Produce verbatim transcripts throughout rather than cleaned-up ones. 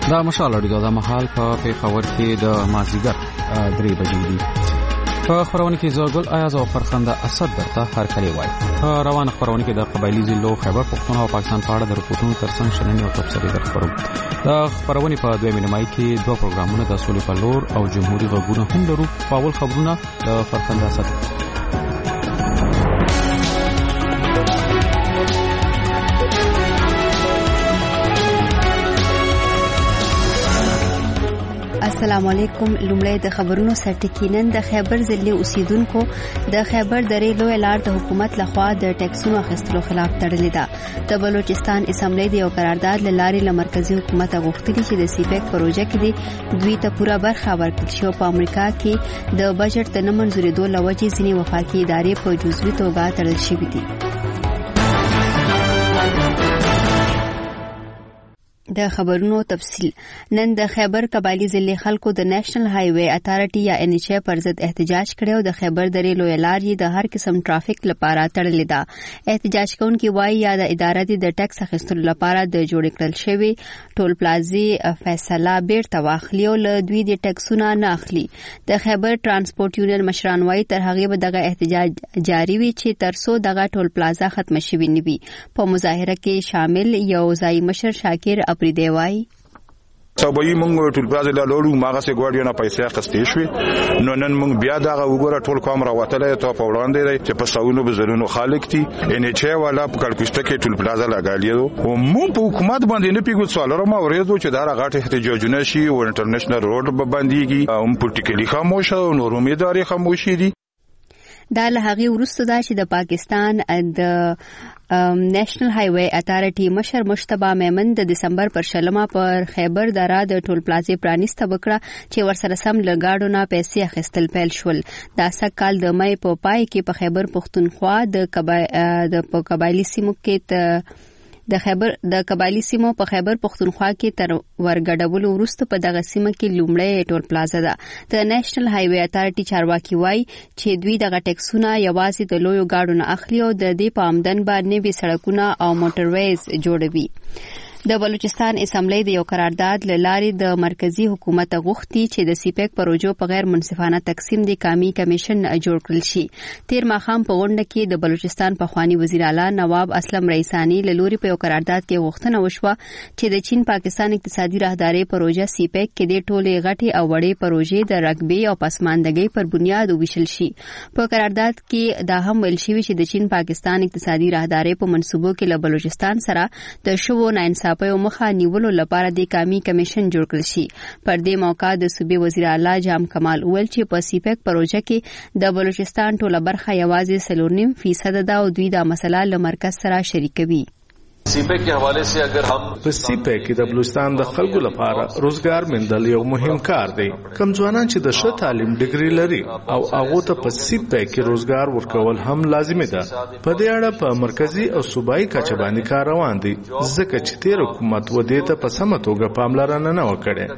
دا مشال اړیدو د محل په پیښور کې د مازیګر درې بجې دي. په خبرونه کې زوګل ایاز او فرخنده اسد درته هر کلی وای. په روان خبرونه کې د قبایلی ضلعو خیبر پختونخوا او پاکستان په اړه د رپورټونو ترڅنګ شننې او تفصیلي درخبرو. د خبرونه په دوه مینمای کې دوه پروګرامونه د سولې په لور او جمهوریت غوونه هم لرو. په اول خبرونه د فرخنده اسد. السلام علیکم. لومړی د خبرونو سرټکینن د خیبر ضلع اوسیدونکو د خیبر درې لوی لار د حکومت لخوا د ټیکسونو اخیستلو خلاف تړلې ده. د بلوچستان اسمبلی د یو قرارداد لارې له مرکزی حکومت غوښتلي چې د سیپیک پروژه کې دی دوی ته پوره برخه ورکړل شي. په امریکا کې د بجټ د نه منځورېدو له وجې ځینې وفاقي ادارې په جزوي توګه تړل شوې دي. د خبرونو تفصیل. نن د خیبر قبایلی ضلع خلکو د نېشنل های وے اتھارټي یا ان ایچ ای پر ضد احتجاج کړو. د خیبر درې لوی لار یې د هر قسم ټرافیک لپاره تړلې ده. احتجاج کوونکي وایي یا د ادارې د ټیکس اخیستلو لپاره د جوړ کړل شوی ټول پلازي فیصله بیرته واخلي او له دوی د ټیکسونه نه اخلي. د خیبر ترانسپورت یونین مشران وایي تر هغه به دغه احتجاج جاری وي چې ترڅو دغه ټول پلازا ختم شوی نه وي. په مظاهره کې شامل یو ځای مشر شاکر اپری دیوای صوبایي مونږ ټول پلازا له لورو ماغه سه ګوډیو نه پیسې اخستې شوې. نو نن مونږ بیا دغه وګوره ټول کامرا وتلې ته په وړاندې دی چې په ساونو بزرونو خالق دي ان ایچ ای والا په کلکشته کې ټول پلازا لګالیو او مونږ په حکومت باندې نه پیګو سوالره ما ورېدو چې دا غاټه احتجاجونه شي او انټرنیشنل روډ باندېږي هم پولیټیکلی خاموشه او نور امیدواري خاموشي دي. دا له هغه وروسته دا چې د پاکستان د نېشنل های وے اتھارټي مشر مشتبه میمن د دسمبر پر شلمه پر خیبر دره د ټول پلازې پرانیسته وکړه چې ورسره سم لګاډو نه پیسې اخیستل پیل شول. دا سږ کال د مې په پای کې په خیبر پختونخوا د قبایلی سیمو کې د خیبر د قبایلی سیمو په خیبر پختونخوا کې تر ورګډولو وروسته په دغه سیمه کې لومړی ټول پلازا ده. د نېشنل های وے اتھارټي چارواکي وایي چې دوی دغه ټیکسونه یوازې د لویو ګاډو نه اخلي او د دې په آمدن باندې به سړکونه او موټرویز جوړوي. د بلوچستان اسمبلی د یو قرارداد لارې د مرکزی حکومت غوښتي چې د سیپیک پروژو په غیر منصفانه تقسیم د قومي کمیشن جوړ کړل شي. تیر ماښام په غونډه کې د بلوچستان پخوانی وزیر اعلی نواب اسلم رئیسانی له لوري په یو قرارداد کې غوښتنه وشوه چې د چین پاکستان اقتصادي راهداري پروژه سیپیک کې د ټولې غټي او وړې پروژې د رقبې او پسماندګۍ پر بنیاد وویشل شي. په قرارداد کې دا هم ویل شوی چې د چین پاکستان اقتصادي راهداري په منصوبو کې له بلوچستان سره د شوو ناانصافۍ په مخه نیولو لپاره د قومي کمیشن جوړ کړل شي. پر دې موقع د صوبې وزیر اعلی جام کمال اول چې په سیپیک پروژه کې د بلوچستان ټوله برخه یوازې څلور نیم فیصد ده او دوی دا مسله له مرکز سره شریکوي. سیپیک کے حوالے سے اگر ہم په سیپیک کې د بلوچستان د خلکو لپاره روزګار مندل یو مهم کار دی. کم ځوانان چې د ښه تعلیم ډیګري لري او هغه ته په سیپیک کې روزګار ورکول هم لازمي ده. په دې اړه په مرکزی او صوبایي کچه باندې کار روان دی ځکه چې تیر حکومت و دې ته په سمه توګه پاملرنه نه وکړي.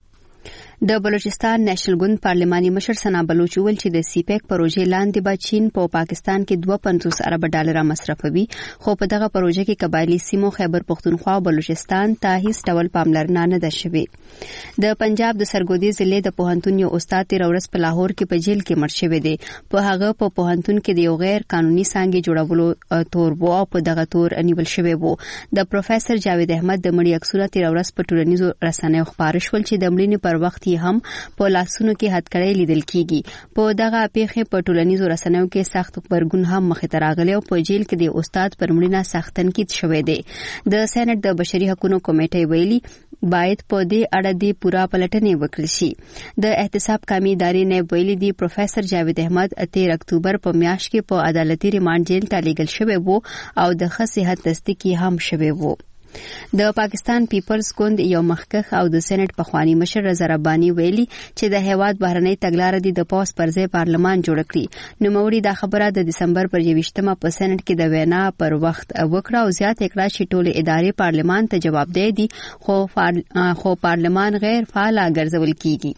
د بلوچستان نېشنل ګوند پارلماني مشر سنا بلوچ ویل چې د سیپیک پروژې لاندې به چین په پاکستان کې دوه سوه پنځوس ارب ډالر مصرفوي. خو په دغه پروژه کې قبایلی سیمو خیبر پختونخوا او بلوچستان ته هیڅ ډول پاملرنه نه ده شوې. د پنجاب د سرګودي ضلع د پوهنتون یو استاد تیر ورځ په لاهور کې په جیل کې مړ شوی دی. په هغه په پوهنتون کې د یو غیر قانوني څانګې جوړولو تور وو او په دغه تور نیول شوی وو. د پروفیسور جاوید احمد د مړي عکسونه تیر ورځ په ټولنیزو رسنیو خبر شول چې د مړینې پر وخت هم په لاسونو کې هتکړې لیدل کیږي. په دغه پیښه په ټولنیزو رسنیو کې سخت خبرګون هم مخې ته راغلی او په جیل کې د استاد پر مړینه سخت تنقید شوی دی. د سېنات د بشري حقوقو کمیټې ویلي باید په دې اړه د پوره پلټنې وکړي شي. د احتساب قومي ادارې نه ویلي دی پروفیسور جاوید احمد تیر اکتوبر په میاشت کې په عدالتي ریماند جیل ته لیږل شوی وو او د ښه صحت تصدیق هم شوی وو. د پاکستان پیپلز ګوند یو مخکښ او د سېنات پخوانی مشر رضا رباني ویلي چې د هیواد بهرنۍ تګلارې د پاس پر ځای پارلمان جوړ کړي. نوموړي دا خبره د دسمبر پر یویشتمه په سېنات کې د وینا پر وخت وکړه او زیات کړه چې ټول ادارې پارلمان ته جوابدeh دي خو خو پارلمان غیر فعال ګرځول کیږي.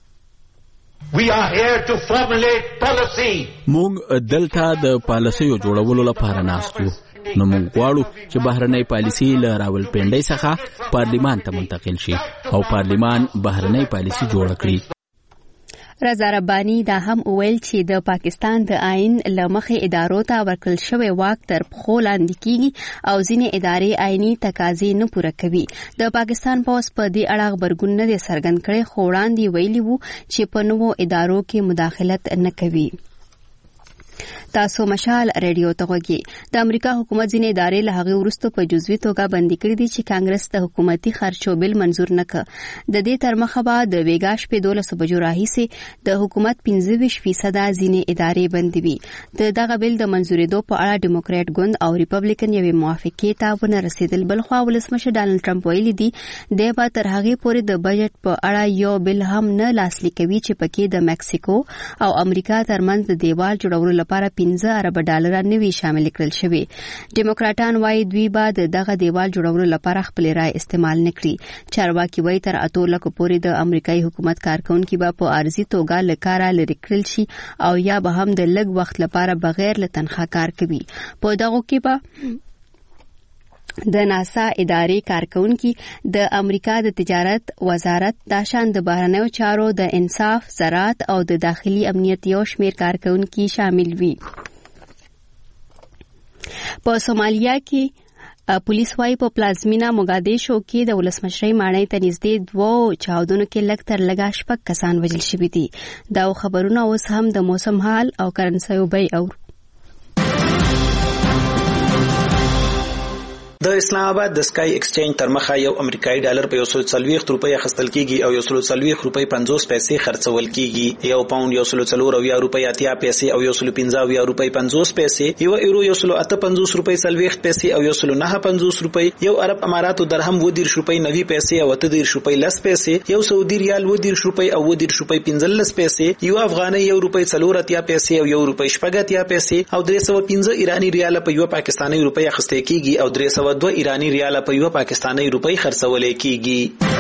We are here to formulate policy. موږ دلته د پالیسیو جوړولو لپاره ناست یو. نو موږ غواړو چې بهرنۍ پالیسي له راولپنډۍ څخه پارلیمان ته منتقل شي او پارلیمان بهرنۍ پالیسي جوړ کړي. رضا رباني دا هم وویل چې د پاکستان د آئین له مخې ادارو ته ورکړل شوی واک تر پښو لاندې کیږي او ځینې ادارې آئینی تقاضې نه پوره کوي. د پاکستان پولیس په دې اړه خبرګون نه دی څرګند کړی، خو وړاندې ویلي وو چې په نوو ادارو کې مداخلت نه کوي. تاسو مشال ریډیو ته غوږی. د امریکا حکومت ځینې ادارې له هغه وروسته په جزوي توګه بندي کړې دي چې کانګرس د حکومتي خرچو بل منزور نه کړ. د دې تر مخه به د ویګا شپې دولس بجو راهیسې د حکومت پنځه ویشت فیصد ځینې ادارې بندي وي. د دغه بل د منزورېدو په اړه ډیموکرات ګوند او ریپبلیکن یوې موافقې ته ونه رسیدل. بل خو ولسمشر ډانلډ ټرمپ ویلي دی د به تر هغه پورې د بجټ په اړه یو بل هم نه لاسلیک کوي چې پکې د مکسیکو او امریکا ترمنځ د دیوال جوړولو لپاره پنځه ارب ډالر نوي شامل کړل شوی. ډیموکراټان وايي دوی به دغه دیوال جوړولو لپاره خپل رائے استعمال نکړي. چارواکي وايي تر اتو لک پورې د امریکایي حکومت کارکونکو به په ارزي توګه لکاره لري کړل شي او یا به هم د لږ وخت لپاره بغیر له تنخواه کار کوي. په دغه کې به د ناسا ادارې کارکونکي د امریکا د تجارت وزارت د شان د بهرنیو چارو د انصاف زراعت او د داخلي امنیت یو شمېر کارکونکي شامل وي. په سومالیا کې پولیس وايي په پلازمینا موګادیشو کې د ولسمشرۍ ماڼۍ ته نږدې دوو چاودنو کې لږ تر لږه شپږ کسان وژل شوي دي. دا خبرونه اوس هم د موسم حال او کرنسیو بیې او د اسلام آباد د سکای ایکسچینج تر مخه یو امریکایي ډالر په یو سل څلوېښت روپۍ اخیستل کیږي او یو سل څلوېښت روپۍ پنځوس پیسې خرڅول کیږي. یو پاوند یو سل څلور اویا روپۍ اتیا پیسې او یو سل پنځه اویا روپۍ پنځوس پیسې، یو یورو یو سل اته پنځوس روپۍ څلوېښت پیسې او یو سل نه پنځوس روپۍ، یو عرب اماراتو درهم اووه دېرش روپۍ نوي پیسې او اته دېرش روپۍ لس پیسې، یو سعودي ریال اووه دېرش روپۍ او اووه دېرش روپۍ پنځلس پیسې، یو افغانۍ یو روپۍ څلور اتیا پیسې او یو روپۍ شپږ اتیا پیسې او درې سوه پنځه ایراني ریال په یو پاکستاني روپۍ اخیستل کیږي او درې سوه دوه ایراني ریال په یو پاکستاني روپۍ خرڅول کیږي.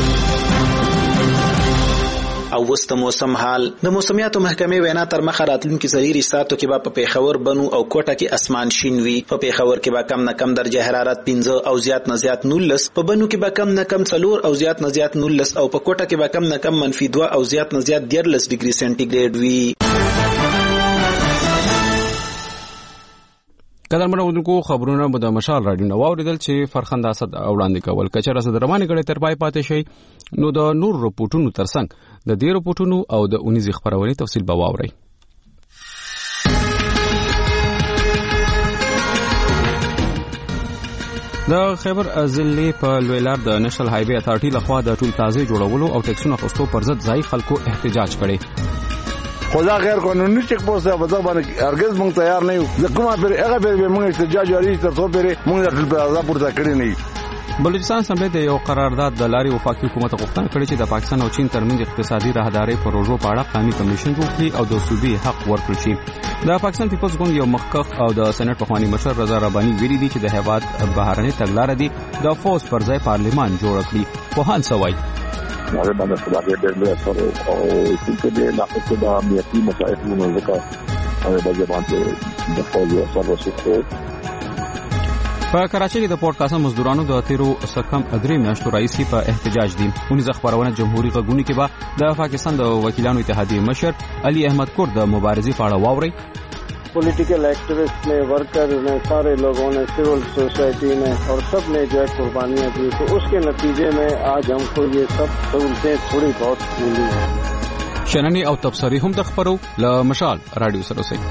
او وست موسم حال د موسمیاتو محکمې وینا تر مخه راتلونکي څلور ساعتو کې به په پیښور بنو او کوټه کې اسمان شین وي. په پیښور کې به کم نه کم درجه حرارت پنځه او زیات نه زیات نولس، په بنو کې به کم نه کم څلور او زیات نه زیات نولس او په کوټه کې به کم نه کم منفي دوه او زیات نه زیات دیارلس ډیګري سنټیګریډ وي. قدرمن اودونکو خبرونه به د مشال رادیو نو اوریدل چې فرخنده اسد وړاندې کول کچره صد روانه غړي تر پای پاتې شي نو د نور رپورټونو ترڅنګ د دې رپورټونو او د اونیزي خبرونه تفصیل به واوري. د خیبر ضلع په لویلار د نېشنل های وی اتارټي لخوا د ټول پلازې جوړولو او ټیکسونو خستو پر ضد ځای خلکو احتجاج کړي. خدا غیر قانوني چیک پوسټ ده په ځبانه هرگز مونږ تیار نه یو ځکه پر هغه پر مونږ احتجاج جاری تر څو پر مونږ د پلازا پورته کړی نه یو. بلوچستان اسمبلی د یو قرارداد د لاري وفاقي حکومت غوښتنه کړې چې د پاکستان او چین ترمنځ اقتصادي راهداري پروژو په اړه قانوني کمیشن جوړ کړي او د صوبې حق ورکړي شي. د پاکستان پیپلز ګوند یو مخکښ او د سېنات پخوانی مشر رضا رباني ویلي دي چې د هیواد بهرنۍ تګلارې دي د فوز پر ځای پارلیمان جوړ کړي. په هان سوای هغه باندې خبرې ډېرې اثر او چې د لاقصه د امنیتي مسایلو ځکه هغه د باندې د فوز اثر وسوخه. په کراچۍ کې د پورت قاسم مزدورانو د تیرو سکم ادري میاشتو رئیسي په احتجاج دي. اونیز خبرونه جمهوریت غونډه کې به د پاکستان د وکیلانو اتحادیې مشر علي احمد کور د مبارزې په اړه واوري. پولیٹیکل ایکٹیوسٹ نے، ورکر نے، سارے لوگوں نے، سول سوسائٹی نے اور سب نے جو ہے قربانیاں دی، تو اس کے نتیجے میں آج ہم کو یہ سب سہولتیں تھوڑی بہت ملی ہیں. شننی او تبصری هم د خبرو ل مشال رادیو سره سي.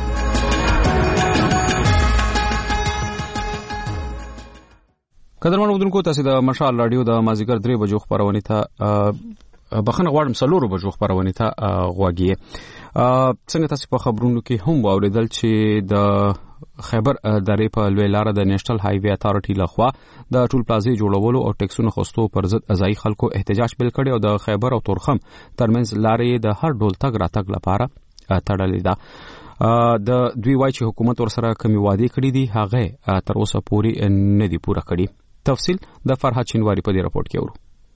قدرمن ودونکو تاسو د مشال رادیو د مازیګر درې بجو خبرونه ته بخنه غواړم سلورو بجو خبرونه ته غواګي. څنګه تاسو په خبرونو کې هم واوریدل چې د خیبر درې په لوی لار د نېشنل های وی اتارټي لخوا د ټول پلازې جوړولو او ټیکسونو خستو پر ضد ازای خلکو احتجاج بل کړي او د خیبر او تورخم ترمنځ لارې د هر ډول تګ راتګ لپاره تړلې ده. د دوی وایي چې حکومت ورسره کمی وعده کړې دي هغه تر اوسه پورې نه دي پوره کړې. تفصیل د فرحت شینواری په دې راپورټ کې اورو.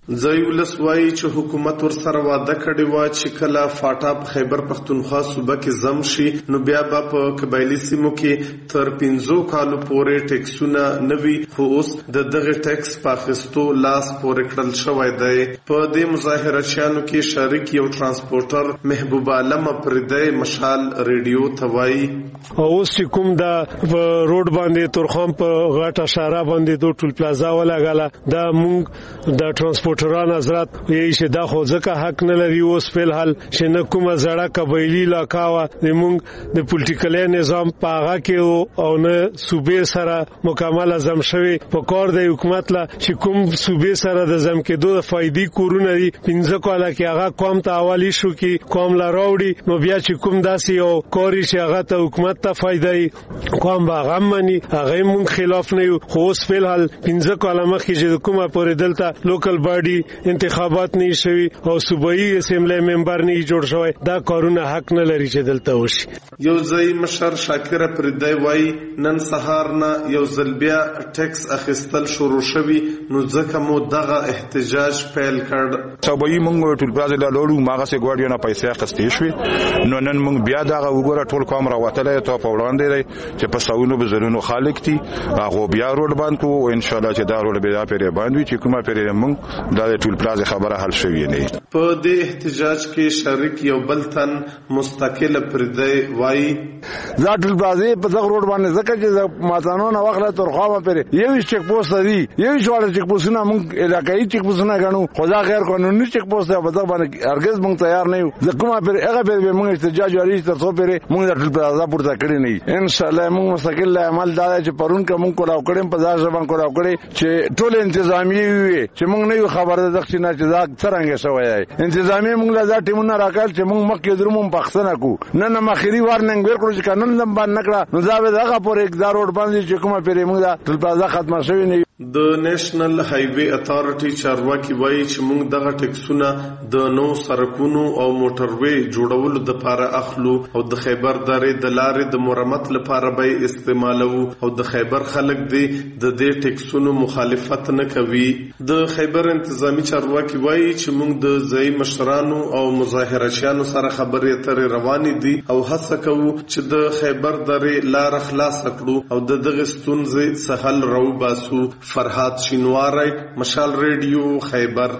ځای ولسوایي چې حکومت ورسره واده کړی و چې کله فاټا په خیبر پښتونخوا صوبه کې زم شي نو بیا به په قبایلی سیمو کې تر پنځو کالو پورې ټیکسونه نوي خو اوس د دغه ټیکس په اخیستو لاس پورې کړل شوی دی. په دې مظاهرچیانو کې شریک یو ترانسپورټر محبوب عالم پردی مشال ریډیو ته وایي اوس چې کوم دا روډ باندې تورخم په غاټه اشاره باندې د ټول پلازا ولاګاله دا مونږ د ترانسپورټ ټران حضرت یې چې دا خو ځکه حق نه لري اوس په حال چې نه کومه زړه قبایلی علاقه وا د مونږ د پولیټیکل نظام په هغه کې او نه صوبې سره مکمل ازم شوی په کار د حکومت لا چې کوم صوبې سره د زم کې دوه فائدې کورونه دي پنځه کاله کې هغه قوم ته حوالی شو کې قوم لا راوړي نو بیا چې کوم داسي او کاری چې هغه ته حکومت ته فائدې قوم به غم مني هغه مونږ خلاف نه یو خو اوس په حال پنځه کاله مخکې چې کومه پورې دلته لوکل انتخابات نه شوي او صوبایي اسمبلی ممبر نه جوړ شوی دا کارونه حق نه لري چې دلته وشي. یو ځای مشر شاکر پردی وای نن سهار نه یو ځل بیا ټیکس اخیستل شروع شوی نو ځکه مو دغه احتجاج پیل کړ. صوبایي مونږ ټول پلازا لا لوړو ماغه سه ګوډیو نه پیسې اخیستې شوې نو نن مونږ بیا دغه وګوره ټول کوم راوتلې ته په وړاندې دی چې په ساونو بزرونو خالق دي هغه بیا روډ باندې کو او ان شاء الله چې دا روډ بیا پیری باندې چې کومه پیری مونږ دا ټول پلازا خبره حل شوې نه. په دې احتجاج کې شریک یو بل تن مستقل پردی وای دا ټول پلازا په دغه روډ باندې ځکه چې ماتانو نه وخت ترخوا پیری یو چک پوسټ دی یو شوړ چک پوسټونه مونږ علاقايي چک پوسټونه غنو خدا غیر قانوني چک پوسټ په دغه باندې هرگز مونږ تیار نه یو ځکه پیری هغه پیری مونږ احتجاج جاری تر څو پیری مونږ ټول پلازا پورته کړی نه ان شاء الله مونږ مستقل عمل دا چې پرون کوم کولاو کړم په ځای ځبان کولاو کړی چې ټول انتظامی وي چې مونږ نه خبر ده چې نه چې دا څنګه شوی دی انتظامی مونږ لا دا ټیمونه راکړل چې مونږ مخکې درمو پښتنه کو نه نه مخيري وارننګ ورکړو چې قانون لم باندې نکړه نو دا به دغه پر یک دا روډ باندې چې کومه پیری مونږ دا ټول پلازا ختمه شوی نه. د نېشنل هایوي اتارټي چارواکي وایي چې موږ دغه ټیکسونه د نو سرکونو او موټروي جوړولو د لپاره اخلو او د خیبر درې د لارې د مرمت لپاره به استعمالو او د خیبر خلک دی د دې ټیکسونو مخالفت نه کوي. د خیبر انتظامی چارواکي وایي چې موږ د ځای مشرانو او مظاهرچیانو سره خبرې اترې روانې دي او هڅه کوو چې د خیبر درې لار خلاص کړو او د دغه ستونزې سهل راو باسو. فرحات شینواری مشال ریډیو خیبر.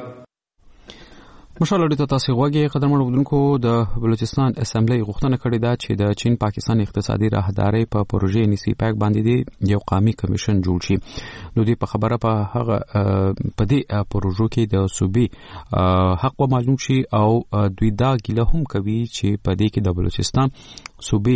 مشال اړیته تاسو غوږی قدرمن ودونکو د بلوچستان اسمبلی غوښتنه کړې ده چې د چین پاکستان اقتصادي راهداري په پروژې نسی پاک باندې یو قومي کمیشن جوړ شي. نو دی په خبره په هغه په دې پروژو کې د صوبي حق معلوم شي او دوی دا ګیله هم کوي چې په دې کې د بلوچستان صوبي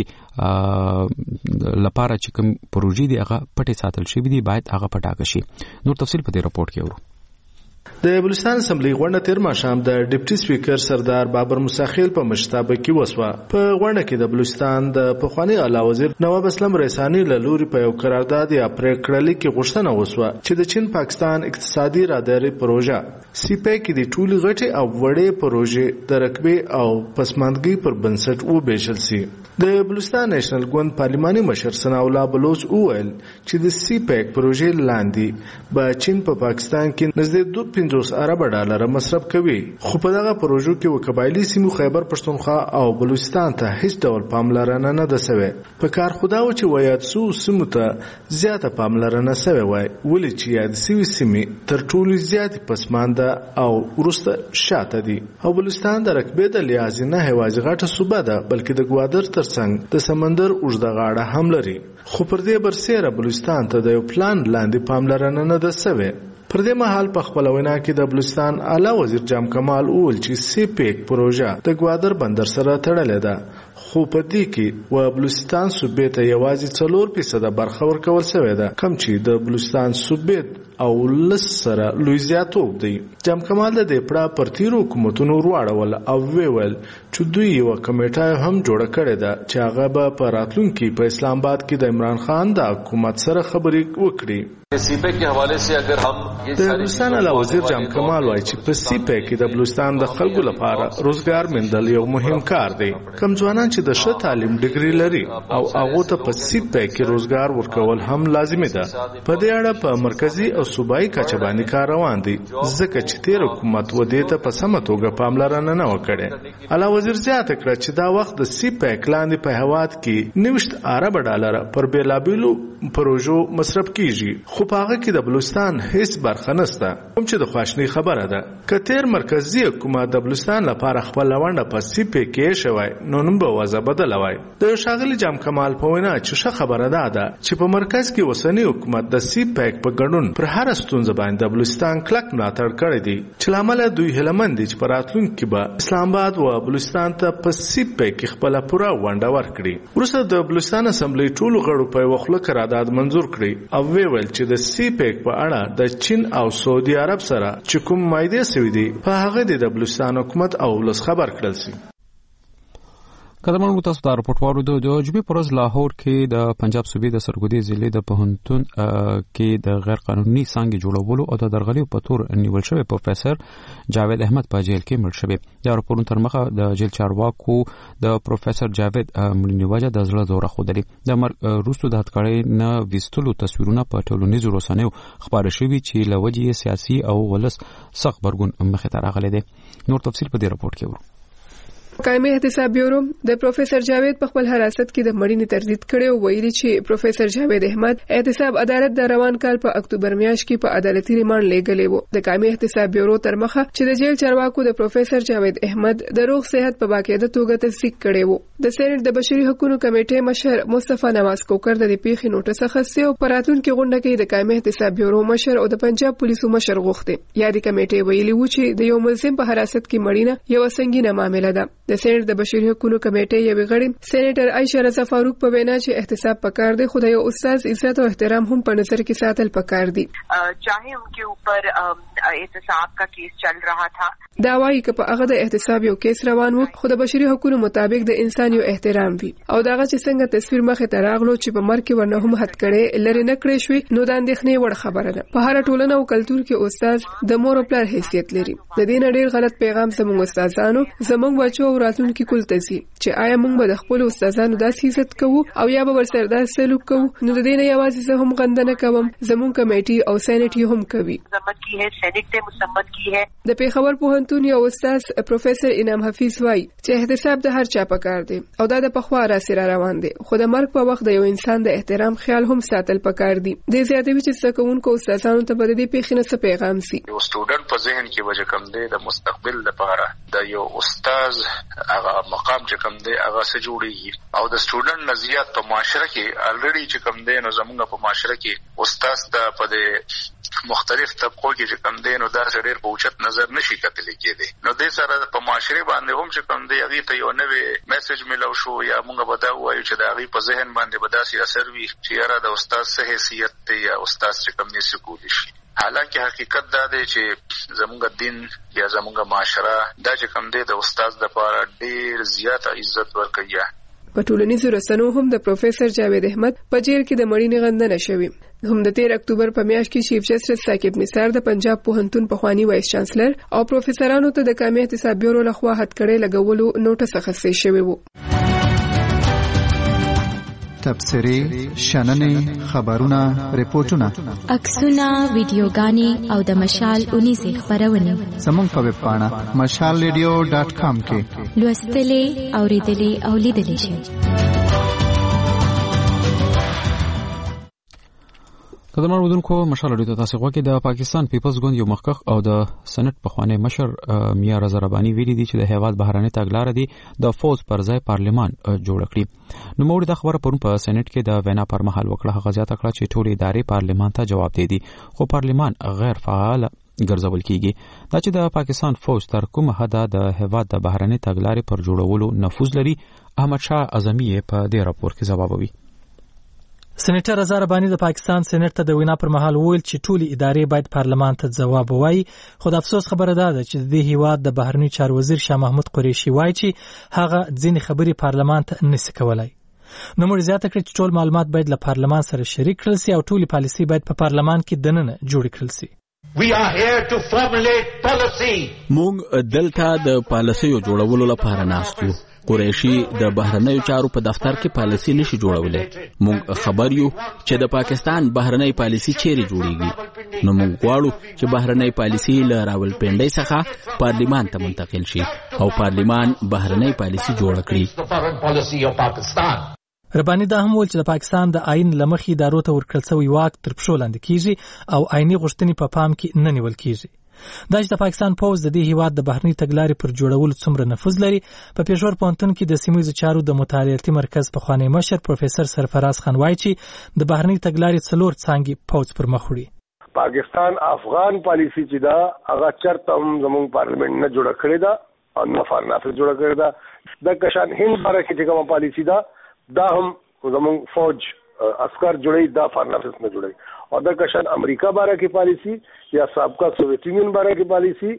لپاره چې کوم پروژې دی هغه پټه ساتل شي دي باید هغه پټاکه شي. نور تفصیل په دې راپورټ کې ورو. د بلوچستان اسمبلی غونډه تیر ماښام د ډیپټي سپیکر سردار بابر موسیخیل په مشتابه کې وسوه. په غونډه کې د بلوچستان د پخوانی اعلی وزیر نواب اسلام ریسانی له لوري په یو قرارداد یا پریکړه لیکي غوښتنه وسوه چې د چین پاکستان اقتصادي راهداري پروژه سی پیک د ټولي غټي او وړې پروژې د رقبې او پسماندګۍ پر بنسټ وبېشل سي. د بلوچستان نېشنل ګوند پارلماني مشر ثنا الله بلوچ وویل چې د سی پیک پروژې لاندې به چین په پاکستان کې نږدې دوه پنځوس ارب ډالر مصرف کوي خو په دغه پروژو کې وقبایلی سیمو خیبر پښتونخوا او بلوچستان ته هیڅ ډول پاملرنه نه ده سوې. په کار خدا و چې ویاد سو سیمو ته زیاته پاملرنه سوې وای ولې چې یاد سوي سیمې تر ټولو زیات پسمانده او ورسته شاته دي او بلوچستان د رقبې د لحاظ نه هوازي غټه صوبه ده بلکې د ګوادر ترڅنګ د سمندر اوږده غاړه هم لري خو پر دې برسېره بلوچستان ته د یو پلان لاندې پاملرنه نه ده سوې. پر دې مهال په خپل وینا کې د بلوچستان اعلی وزیر جام کمال اول چې سی پیک پروژه د ګوادر بندر سره تړلې ده خو په دې کې و بلوچستان صوبې ته یوازې څلور فیصد برخه ورکول شوې ده کم چې د بلوچستان صوبې او لس سره لوی زیاتوب دی. جام کمال د دې پړه پر تیرو حکومتونو وروړول او ویل چې دوی یو کمیټه هم جوړه کړې ده چې هغه به په راتلونکي په اسلام آباد کې د عمران خان د حکومت سره خبرې وکړي. CPEC के हवाले से अगर हम د بلوچستان اعلی وزیر جام کمال وایي چې په سیپیک کې د بلوچستان د خلکو لپاره روزګار موندل یو مهم کار دی. کم ځوانان چې د ښه تعلیم ډیګري لري او هغه ته په سیپیک کې روزګار ورکول هم لازمي ده. په دې اړه په مرکزی او صوبایي کچه باندې کار روان دی ځکه چې تیر حکومت و دې ته په سمه توګه پاملرنه نه وکړي. اعلی وزیر زیاته کړه چې دا وخت د سی پیک لاندې په هواد کې نوښت ارب ډالر پر بیلابیلو پروژو مصرف کیږي خو په هغه کې د بلوچستان هیڅ برخه نشته کوم چې د خواشنی خبره ده. کتیر مرکزی حکومت د بلوچستان لپاره خپل لونډه په سی پی کې شوی نو نوم به وځه بدلوي. د شاغلی جام کمال په وینا چې ښه خبره ده ده چې په مرکز کې وسنی حکومت د سی پیک په ګډون پر هر ستونزه باندې د بلوچستان کلک ملاتړ کړی دی چې لامل دوی هلمند چې پر راتلونکي به اسلام آباد او بلوچستان ته په سی پیک خپل پوره ونډه ورکړي. وروسته د بلوچستان اسمبلی ټولو غړو په وخت قرارداد منزور کړی او ویل چې د سی پیک په اړه د چین او سعودي عرب سره چې کوم مایده سوي دي په هغه د بلوچستان حکومت او ولس خبر کړل شي. قدرمن تاسو ته راپورټ وارو د جوجبي پرز لاهور کې د پنجاب صوبې د سرګودي ضلع د پهنتون کې د غیر قانوني څنګه جوړولو او د درغلي په تور نیول شوی پروفیسور جاوید احمد په جیل کې مړ شوی. د راپورونو تر مخه د جیل چارواکو د پروفیسور جاوید مړینې وجه د زړه زوره خودري د مرګ روستو د هټکړې نه وستلو تصویرونه په ټولنیزو رسنیو خبره شوی چې لوجې سیاسي او ولس سخت برګون مخه ته راغلي دي. نور تفصیل په دې راپورټ کې ورو. قائمه احتساب بیورو د پروفیسور جاوید په خپل حراست کې د مړینې تردید کړي او ویلي چې پروفیسور جاوید احمد احتساب عدالت د روان کال په اکتوبر میاشت کې په عدالتي ریماند لېږلی وو. د قائمه احتساب بیورو تر مخه چې د جیل چارواکو د پروفیسور جاوید احمد د روغ صحت په باقاعده توګه تصدیق کړي وو. د سېنات د بشري حقوقو کمیټې مشر مصطفی نواز کوکر د پیښې نوټس اخیسته او پراتون کې غونډه کې د قائمه احتساب بیورو مشر او د پنجاب پولیسو مشر غوښته. یا د کمیټې ویلي وو چې د یو ملزم په حراست کې مړینه یو سنگینه معاملې ده. د سېنات د بشري حقوقو کمیټې یو غړي سېنیټر عائشه رضا فاروق په وینا چې احتساب پکار دی خو د یو استاد عزت او احترام هم په نظر کې ساتل پکار دي. چاہے ان کے اوپر احتساب کا کیس چل رہا تھا دا وايي چې په هغه د احتساب یو کیس روان وو خو د بشري حقوقو مطابق د انسان یو احترام وي او داغه چې څنګه تصویر مخه ته راغلو چې په مرګ کې ورنه هم حد کړي لری نه کړی شوی نو د اندېښنې وړ خبره ده. په هر ټولنه او کلچر کې استاد د مور او پلار حیثیت لري. د دې نه ډیر غلط پیغام زموږ استادانو زموږ بچو او راتلونکي کول ته سي چې آیا موږ به د خپل استادانو داسې عزت کوو او یا به ورسره داسې سلوک کوو. نو د دې نه یوازې زه هم غندنه کوم زموږ کمیټي او سېنیټ هم کوي. مذمت کی ہے سېنیټ ته مذمت کی ہے. د پیښور پوهنتون یو استاد پروفیسور انعام حفیظ وای چې احتساب د هر چا پکار دی او دا د پخوا را سره روان دی خو د مرګ په وخت د یو انسان د احترام خیال هم ساتل پکار دی. د زیاتوي چې څکونکو استادانو ته بده دی پیښنه څه پیغام سي. یو سټوډنټ په ذهن کې وجه کم دی د مستقبل لپاره د یو استاد هغه مقام چې کم دی هغه څه جوړیږي او د سټوډنټ نظریات په معاشره کې الریډي چې کم دی نو زموږ په معاشره کې استاد ته په مختلف طبقو کې چې کم دی نو دا ډېر په اوچت نظر نشي کتل کېدی. نو د سره په معاشره باندې هم چې کم دی هغه ته یو نوې میسج ملو شو یا موږ به دا وایو چې دا هغه په ذهن باندې به داسې اثر وي چې یاره د استاد څه حیثیت دی یا استاد چې کم دی سکولی شي. حالانکه حقیقت دا دی چې زموږ دین یا زموږ معاشره دا چې کم دی د استاد لپاره ډېر زیات عزت ورکوي. په ټولنیزو رسنیو هم د پروفیسور جاوید احمد په جیل کې د مړینې غندنه شوې. هم د تیر اکتوبر په میاشت کې چیف جسټس ثاقب نثار د پنجاب پوهنتون پخوانی وایس چانسلر او پروفیسورانو ته د قائمه احتساب بیورو لخوا هټکړې لګولو نوټس اخیستل شوی وو. تبصرې، شننې، خبرونه، ریپورتونه، عکسونه، ویډیوګانې او د مشال اونیزې خبرونه زموږ په ویب پاڼه مشال ریډیو ډاټ کام کې لوستلې، اوریدلې او لیدلې شئ. قدرمن ودونکو مشال اړیدو تاسو غواړئ د پاکستان پیپلز ګوند یو مخکخ او د سنټ پخوانی مشر میا رضا ربانی ویلي دي چې د هیواد بهراني تګلارې دي د فوز پر ځای پارلیمان جوړ کړي. نو موږ د خبره پرون په سنټ کې د وینا پر مهال وکړه هغه ځات کړه چې ټول ادارې پارلیمان ته جواب دی دي خو پارلیمان غیر فعال ګرځول کیږي. دا چې د پاکستان فوج تر کومه حد د هیواد د بهراني تګلارې پر جوړولو نفوذ لري احمد شاه اعظمي په دې راپور کې ځوابوي. سېنیټر رضا ربانی د پاکستان سېنات ته د وینا پر مهال وویل چې ټولې ادارې باید پارلمان ته ځواب ووایي خو د افسوس خبره ده چې د دې هیواد د بهرنی چارو وزیر شاه محمود قریشي وایي چې هغه ځینې خبرې پارلمان ته نشي کولای. نو موږ زیاته کړې چې ټول معلومات باید له پارلمان سره شریک کړل سي او ټولې پالیسي باید په پارلمان کې دننه جوړ کړل سي. We are here to formulate policy. موږ دلته د پالیسیو جوړولو لپاره ناست یو. قریشي د بهرنیو چارو په دفتر کې پالیسي نشي جوړولای. موږ خبر یو چې د پاکستان بهرنۍ پالیسي چیرې جوړیږي، نو موږ غواړو چې بهرنۍ پالیسي له راولپنډۍ څخه پارلیمان ته منتقل شي او پارلیمان بهرنۍ پالیسي جوړ کړي. رباني دا هم ویل چې د پاکستان د آئین لمخې ادارو ته ورکړل شوی واک تر پښو لاندې کیږي او آئینی غوښتنې په پام کې نه نیول کیږي. دا چې د پاکستان پوز د دې هیواد د بهرنی تګلارې پر جوړولو څومره نفوذ لري، په پېښور پوهنتون کې د سیمه ییزو چارو د مطالعاتي مرکز پخوانی مشر پروفیسور سرفراز خان وایي چې د بهرنی تګلارې څلور څانګې پوز پر مخ وړي. پاکستان افغان پالیسی چې دا هغه چرته هم زموږ پارلیمنت نه جوړه کړې ده او نه فارنافه جوړه کړې ده. د کشان هند باره کې چې کومه پالیسی ده دا هم زموږ فوج عسكر جوړي دا فارنافس نه جوړي، او د کشان امریکا باره کې پالیسی یا سابقہ سوویت یونین باره کې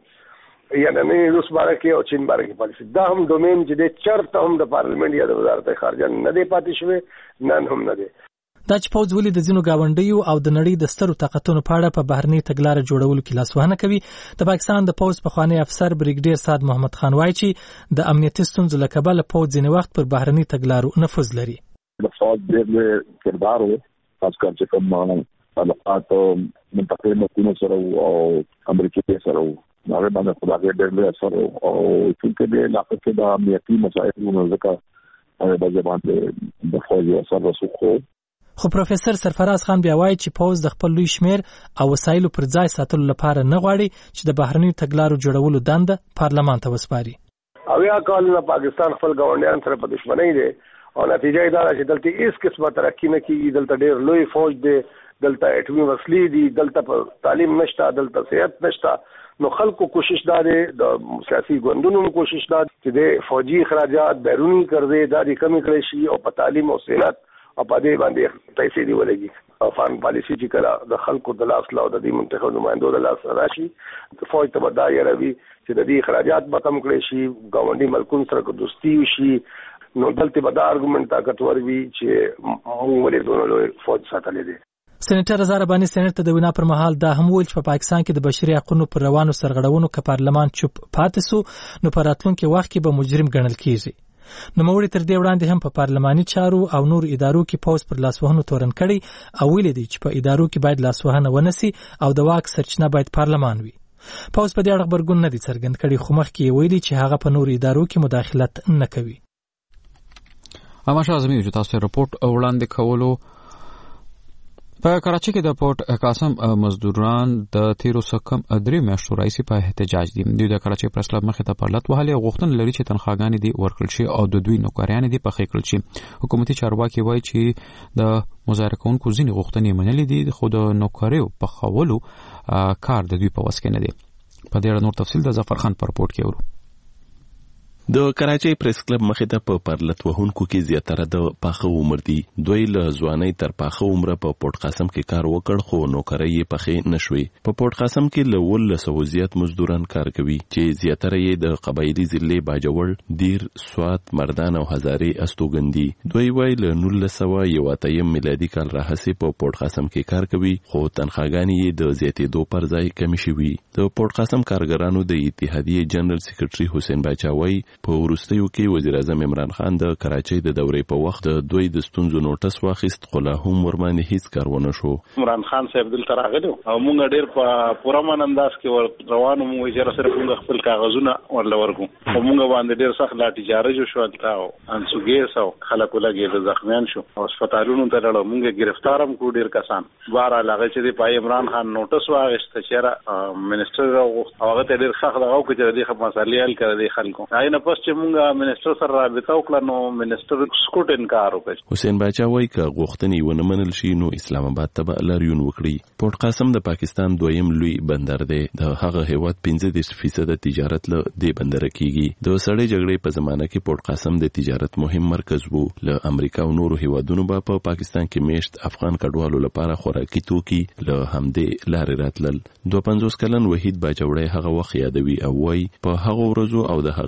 پالیسی یا نن روس باره کې او چین باره کې پالیسی دا هم ډومین چې د چرته هم د پارلیمنت یا د وزارت خارجه نه دی پاتې شوی، نن هم نه دی. دا چې پوز ولې د ځینو گاونډیو او د نړۍ د سترو طاقتونو په اړه په بهرنی تګلارې جوړولو کې لاسوهنه کوي. د پاکستان د پوز پخوانی افسر بریګیډیر سعد محمد خان وایي چې د امنیتي ستونزو له کبله پوز ځینې وخت پر بهرنی تګلارو نفوذ لري. د فوج ډېر کردار و، خاص کر چې کوم تعلقات منطقې مکونو سره او امریکا سره و، هغه باندې خدای ډېر ډېر اثر او چې د علاقې کې د امنیتي مسایلو ځکه هغه د باندې د فوج اثر رسوخ. خو پروفیسور سرفراز خان بیا وایي چې پوز د خپل لوی شمیر او وسایلو پر ځای ساتلو لپاره نه غواړي چې د بهرنیو تګلارو جوړولو دنده پارلمان ته وسپاري. اویا کال پاکستان خپل ګاونډیان سره په دښمنۍ دی او نتیجه دا چې دلته هیڅ قسمه ترقی نه کیږي. دلته ډېر لوی فوج دی، دلته اټومي وسلې دي، دلته تعلیم نشته، دلته صحت نشته. نو خلکو کوشش دا دی، د سیاسي ګوندونو کوشش دا چې د فوجي اخراجات بیرونی کړي دا د کمی کړي شي او په تعلیم او صحت او په دې باندې پیسې دی ولګي. او فارن پالیسی چې کله د خلکو د لاس لاو د دې منتخب نمائندو د لاس راشي، فوج ته دا یروي چې د دې اخراجات به کم کړي شي، ګاونډي ملکونو سره دوستي وشي. نو دلته به دا ارګومنت طاقتور وي چې موږ ولې دونه لوی فوج ساتلې دي. سېنیټر رضا رباني سېنات ته د وینا پر مهال دا هم ویل چې په پاکستان کې د بشري حقوقو پر روانو سرغړونو که پارلمان چوپ پاتې سو نو په راتلونکي وخت کې به مجرم ګڼل کیږي. نوموړي تر دې وړاندې هم په پارلماني چارو او نور ادارو کې پوز پر لاسوهنو تورن کړي او ویلي دي چې په ادارو کې باید لاسوهنه ونسي او د واک سرچینه باید پارلمان وي. پوز په دې اړه خبرګون نه دي څرګند کړي، خو مخکې ویلي چې هغه په نور ادارو کې مداخلت نه کوي. اما شازمي چې تاسو رپورت وړاندې کولو په کراچۍ کې د پورت قاسم مزدوران د تیرو سکم درې میاشتو راځي په احتجاج دي. دوی د کراچۍ پریس کلب مخې ته پرلط وهلي غوښتنه لري چې تنخواګانې دي ورکړل شي او د دوی نوکریان دي پخې کړل شي. حکومتي چارواکي وایي چې د مظاهره کوونکو ځینې غوښتنې منلې دي خو د نوکریو په خولو کار د دوی په وس کې نه دی. په دې اړه نور تفصیل د ظفر خان په رپورت کې ورو. د کراچۍ پریس کلب مخې ته په پرلط وهونکو کې زیاتره د پاخه عمر دي. دوی له ځوانۍ تر پاخه عمره په پورت قاسم کې کار وکړ خو نوکرۍ یې پخې نشوي. په پورت قاسم کې له ولس او زیات مزدوران کار کوي چې زیاتره یې د قبایلي ضلع باجوړ، دیر، سوات، مردان او هزارې استوګن دي. دوی وایي له نولس سوه یو اتیم میلادي کال راهیسې په پورت قاسم کې کار کوي خو تنخواګانې یې د زیاتېدو پر ځای کمې شوي. د پورت قاسم کارګرانو د اتحادیې جنرال سیکرټري حسین باچا وایي په وروستیو کې وزیر اعظم عمران خان د کراچۍ د دورې په وخت د دوی د ستونزو نوټس واخیست خو لا هم ورباندې هیڅ کار ونه شو. عمران خان صاحب دلته راغلی او موږ ډېر په پوره من انداز کې روانو موږ چې صرف موږ خپل کاغذونه ورل ورکو او موږ باندې ډېر سخت لاټي چارج شو او انسوګیس او خلکو لګي د زخمیان شو او هسپتالونو ته لاړو. موږ گرفتارم کو ډېر کسان بهر علاقه چې په عمران خان نوټس واغښت چې منسٹر او هغه ته ډېر سخت دغه کو چې د خپل مسالې حل کړی خلکو. هغه پس چې موږ منسٹر سره رابطه وکړه نو منسٹر سکوټ انکار وکړ. حسین باچا وایي که غوښتنې ونه منل شي نو اسلام آباد ته به لاریون وکړي. پورت قاسم د پاکستان دویم لوی بندر دی. د هغه هیواد پنځه دېرش فیصده تجارت له دې بندره کیږي. د سړې جګړې په زمانه کې پورت قاسم د تجارت مهم مرکز وو. له امریکا او نورو هیوادونو به په پاکستان کې میشت افغان کډوالو لپاره خوراکي توکي له همدې لارې راتلل. دوه پنځوس کلن وحید باجوړی هغه وخت یادوي او وایي په هغه ورځو او د هغې راوروسته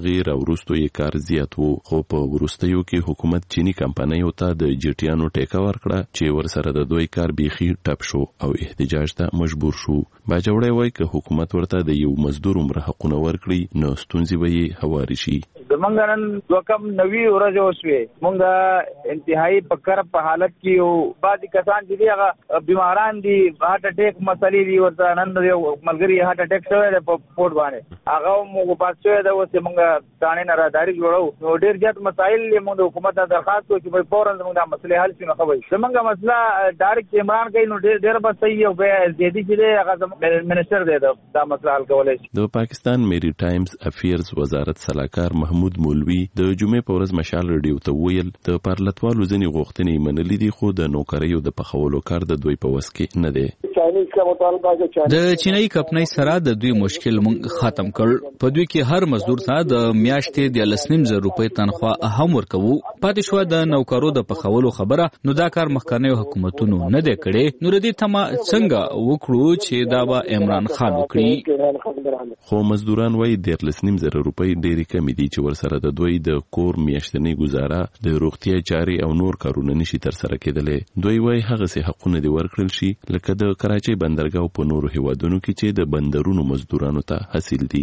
وروسته یې کار زیات وو، خو په وروستیو کې حکومت چینی کمپنیو ته د جټیانو ټیکه ورکړه چې ورسره د دوی کار بیخي ټپ شو او احتجاج ته مجبور شو. باجوړی وایي که حکومت ورته د یو مزدور عمر حقونه ورکړي نو ستونزې به یې هواري شي. زمونږ نن دوه کم نوي ورځې وشوې، مونږ انتهایی په کرب په حالت کې یو. بعضې کسان چې دي هغه بیماران دي، هارټ اټیک مسلې دي، ورته نن یو ملګري هارټ اټیک شوی دی په پورټ باندې، هغه مو پاس شوی دی. اوس مونږ ثاني نه راداري جوړو، نو ډېر زیات مسایل یې مونږ د حکومت ته درخواست کوو چې فوراً زمونږ دا مسلې حل شي. نو خو زمونږ مسله ډایرکټ عمران کوي، نو ډېر به صحیح او بیا زیدي چې دی هغه زموږ منسټر دی دا مسله حل کولی شي. د پاکستان میری ټایمز افیرز وزارت سلاکار محمود مولوی د جمعې په ورځ مشال رادیو ته ویل د پارلتوالو ځینې غوښتنې منلې دي، خو د نوکریو د پخولو کار د دوی په وس کې نه دی. د چینایي کمپنۍ سره د دوی مشکل مونږ ختم کړ. په دوی کې هر مزدور ته د میاشتې د لسنیم زر روپۍ تنخواه هم ورکوو. پاتې شو د نوکرو د پخولو خبره، نو دا کار مخکنیو حکومتونو نه دی کړی. نو ردی تما څنګه وکړو چې دا به عمران خان وکړي؟ خو مزدوران وایي د لسنیم زر روپۍ ډېرې کمې دي چې ورسره د دوی د کور میاشتنی گزاره، د روغتیا چارې او نور کارونه نشي تر سره کېدلی. دوی وایي هغه سي حقونه دي ورکړل شي لکه د کراچۍ بندرګاه په نورو هیوادونو کې چې د بندرونو مزدورانو ته حاصل دي.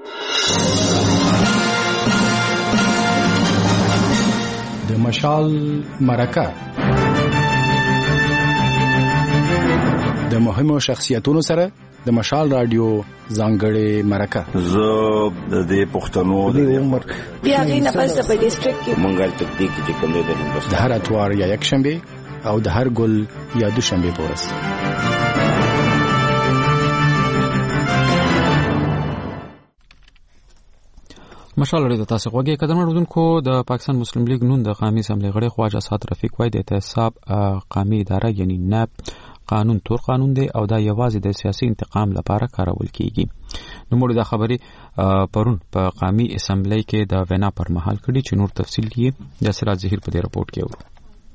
د مشال مرکه د مهمو شخصیتونو سره د مشال رادیو ځانګړې مرکه. زه د دې پښتنو د عمر بیا غي نفس په ډیسټریکټ کې مونږه تدقیق چې کوم دی د هر اتوار یا یک شنبه او د هر ګل یا دو شنبه په ورځ. مشال لري د تاسو غوږی قدرمن اوردونکو. د پاکستان مسلم لیگ نون د قومي اسمبلی غړي خواجه اسد رفیق وای د احتساب قومي اداره یعنی ناب قانون تور قانون دی او دا یوازې د سیاسي انتقام لپاره کارول کیږي. نو موږ دا خبري پرون په قومي اسمبلی کې د وینا پر مهال کړي چې نور تفصیل یې د سراج ظهیر په دې رپورت کې ورو.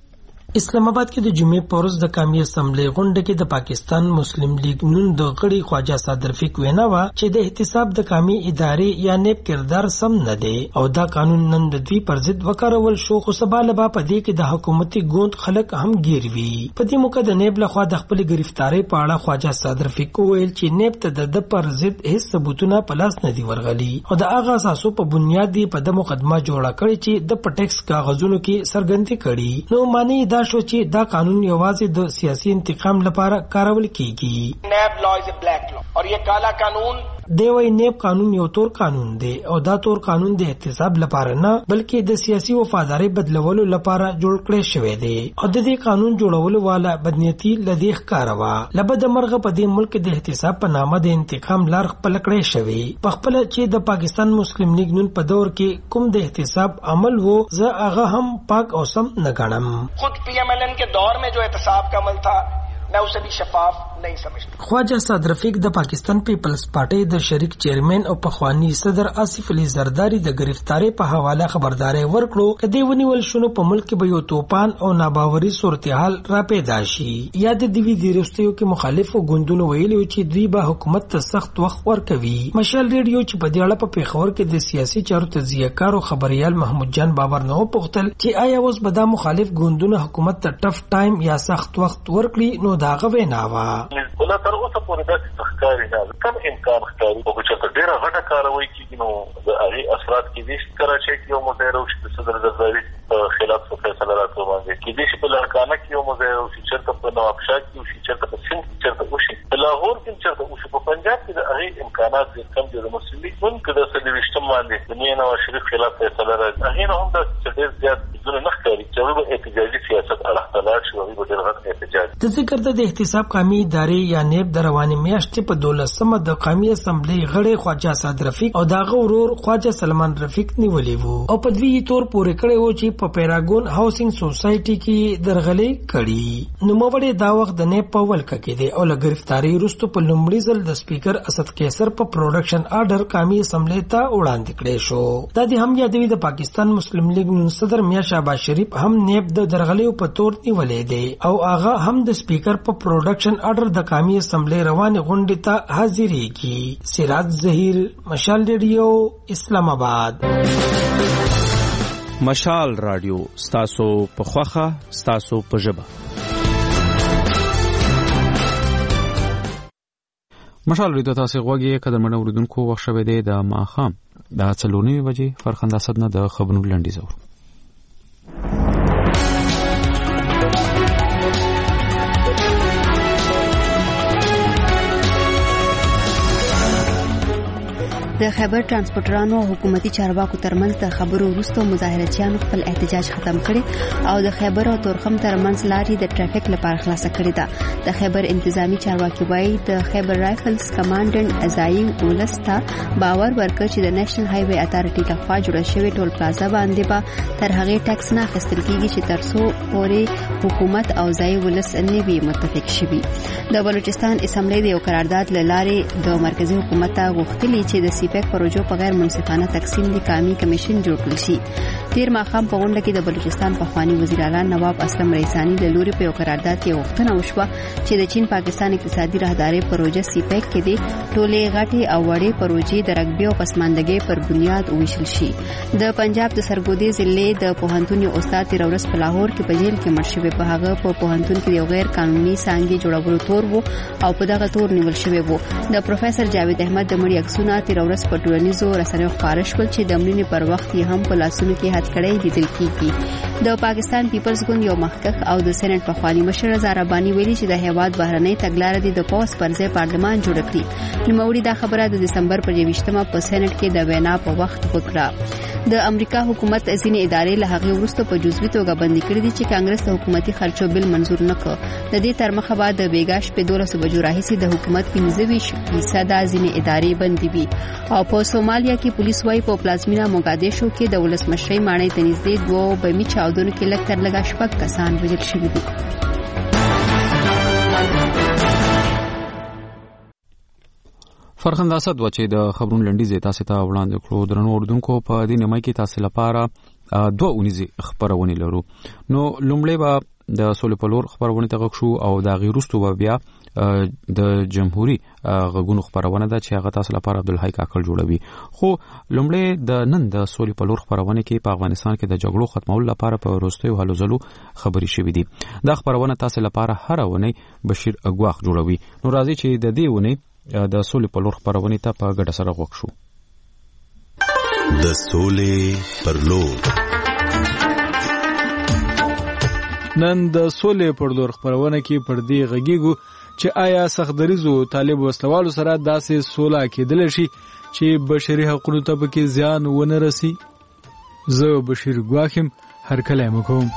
اسلام آباد کې د جمعې په ورځ د قومي اسمبلی غونډه کې د پاکستان مسلم لیگ نون د غړي خواجه اسد رفیق وینا وا چې د احتساب د قومي ادارې یا نیب کردار سم نه دی او دا قانون نن د دوی پر ضد وکارول شو. خو سبا لبا په دې کې د حکومتي ګوند خلک هم گیر وی. په دې موقع د نیب لخوا د خپل گرفتاری په اړه خواجه اسد رفیق ویل چې نیب ته د پر ضد هیڅ ثبوتونه په لاس نه دی ورغلي او د هغه اساسو په بنیاد دی په د مقدمه جوړه کړې چې د پټیکس کاغذونو کې سرګندي کړي. نو معنی دا شو چې دا قانون یوازې د سیاسي انتقام لپاره کارول کیږي. نیب لا از ا بلیک لا اور یہ کالا قانون دی وای نیب قانون یو تور قانون دی او دا تور قانون د احتساب لپاره نه بلکې د سیاسي وفاداری بدلولو لپاره جوړ کړی شوی دی او د دې قانون جوړولو والا بدنیتی لدیخ کاروا لبد مرغه په دې ملک د احتساب په نامه د انتقام لار خپل کړی شوی. په خپل چې د پاکستان مسلم لیگ نن په دور کې کوم د احتساب عمل وو زه هغه هم پاک او سم نه ګڼم. خود پی ایم ایل این کے دور میں جو احتساب کا عمل تھا میں اسے بھی شفاف نہیں سمجھتا. خواجہ اسد رفیق د پاکستان پیپلز پارټي د شریک چیرمن او پخوانی صدر آصف علي زرداری د گرفتاری په حواله خبرداري ورکړو کدی ونیول شنو په ملک کې به یو توپان او ناباوري صورتحال را پیدا شي. یاد دی وی دیرستیو کې مخالفو ګوندونو ویلي چې دوی به حکومت ته سخت وخت ورکوي. مشال ریډیو چې په دې اړه په پیښور کې د سیاسي چارو تجزیه‌کار او خبريال محمود جان بابر نو پوښتل چې آیا اوس به د مخالف ګوندونو حکومت ته ټف ټایم یا سخت وخت ورکړي. نو دا غوې ناوا ولا تر اوسه پورې داسې تخکاری نه کم امکان ښکاري او چې ډېره غټه کاروي کېږي نو د هغې اثرات کېدای شي کراچۍ کې یو مظاهره وشي د صدر زرداري په خلاف څه فیصله راکړو باندې کېدای شي په لاړکانه کې یو مظاهره وشي چېرته په نوابشاه کې وشي چېرته په سند کې چېرته وشي په لاهور کې چېرته وشي په پنجاب کې د هغې امکانات ډېر کم دي. د مسلم لیګ نن که د څلېرویشتم باندې د میا نواز شریف خلاف فیصله راځي هغې نه هم داسې ډېر زیات څیزونه نه ښکاري چې هغوی به احتجاجي سیاست اړخ ته لاړ شي هغوی به ډېر غټ احتجاج. د ذکر د احتساب قومي ادارې یا نیب د روانې میاشتې په دولسمه د قومي اسمبلی غړی خواجه اسد رفیق او داغه ورور خواجه سلمان رفیق نیولې وو او په دوی تور پورې کړی وو چې په پیراګون هاوسینګ سوسایټي کې درغلې کړي. نو موړې دا وخت د نیب په ولکه کې دی او له گرفتاری وروسته په لومړي ځل د سپیکر اسد کیسر په پروډکشن آرډر قومي اسمبلی ته وړاندې کړی شو. دا د هم یادوي د پاکستان مسلم لیگ نن صدر میا شهباز شریف هم نیب د درغلې په تور نیولې دی او هغه هم د سپیکر په پروډکشن اډر د قومي اسمبلی روانه غونډې ته حاضرېږي. سراج ظهیر، مشال ریډیو، اسلام آباد. مشال رادیو ستاسو په خوخه ستاسو په ژبه. مشال ریډیو تاسو غوږی کده منو اوریدونکو وخت شوه دی د ماخام د څلورنی بجې فرخنده صدنه د خبرونو لنډیز اور. د خیبر ترانسپورټرانو او حکومتي چارواکو ترمنځ د خبرو وروسته مظاهرچیانو خپل احتجاج ختم کړي او د خیبر او تورخم ترمنځ لارې د ټریفیک لپاره خلاص کړې ده. د خیبر انتظامی چارواکي وایي د خیبر رایفلز کمانډنټ ازای ولستا باور ورکړ چې د نېشنل های وی اتارټي لخوا جوړه شوې ټول پلازا باندې به تر هغه ټیکس نه اخیستل کیږي چې ترڅو پورې حکومت او ځای ولس نه وي متفق شي. د بلوچستان اسمبلی د یو قرارداد لاره د مرکزی حکومت ته غوښتلي چې د سیپیک پروژو په غیر منصفانه تقسیم د قومي کمیشن جوړ کړل شي. تیر ماخام په غونډه کې د بلوچستان پخوانی وزیر اعلی نواب اسلم ریسانی د لوري په یو قرارداد کې غوښتنه وشوه چې د چین پاکستان اقتصادي راهداري پروژه سیپیک کې د ټولې غټي او وړې پروژې د رګبي او پسماندګۍ پر بنیاد وویشل شي. د پنجاب د سرګودي ضلع د پوهنتون استاد تیر ورځ په لاهور کې په جیل کې مړ شوی. په هغه په پوهنتون کې یو غیر قانوني سانګي جوړولو تور وو او په دغه تور نیول شوی وو. د پروفیسور جاوید احمد د مړي عکسونه تیر ورځ په ټولنیزو رسنیو خپاره شول چې د مړینې پر وخت یې هم په لاسونو کې هتکړۍ لیدل کیږي. د پاکستان پیپلز ګوند یو محقق او د سېنات پخوانی مشر رضا رباني ویلي چې د هیواد بهرنۍ تګلارې د پوس پر ځای پارلمان جوړ کړي. نوموړي دا خبره د دسمبر پر یویشتمه په سېنات کې د وینا په وخت وکړه. د امریکا حکومت ځینې ادارې له هغه وروسته په جزوي توګه بندي کړې دي چې کانګرس د حکومتي خرچو بل منزور نه کړ. د دې تر مخه بعد د بیګاش په دولس بجو راهیسي د حکومت پنځه ویشت فیصد ځینې ادارې بندي وي. او په سومالیا کې پولیس وايي په پلازمینا موګادیشو کې د ولسمشرۍ ماڼۍ ته نږدې دوه بمي چاودنو کې لږ تر لږه شپږ کسان وژل شوي دي. فرخنده صد و چې د خبرونو لنډیز تاسو ته وړاندې کړو. درنو اوردونکو په دې نیمه کې تاسو لپاره دوه اونیزي خبرونه لرو. نو لومړی به د سولې په لور خبرونه ته غوښو او د غیرستو به بیا د جمهوریت غږونو خبرونه ده چې هغه تاسو لپاره عبدالحی کاکل جوړوي. خو لومړی د نن د سولې په لور خبرونه کې په افغانستان کې د جګړو ختمولو لپاره په وروستیو هلو ځلو خبري شوې دي. دا خبرونه تاسو لپاره هر ونی بشیر اګواخ جوړوي. نو راځي چې د دې ونی د سولې په لور خبرونه ته په ګډه سره غوښو. د سولې پر لور نن د سولې پر لور خبرونه کې پر دې غږیږو چې آیا سختدریزو طالب وسلوالو سره داسې سوله کېدل شي چې بشري حقوقو ته پکې زیان ونه رسي. زه بشیر ګواخم هر کله مکوم.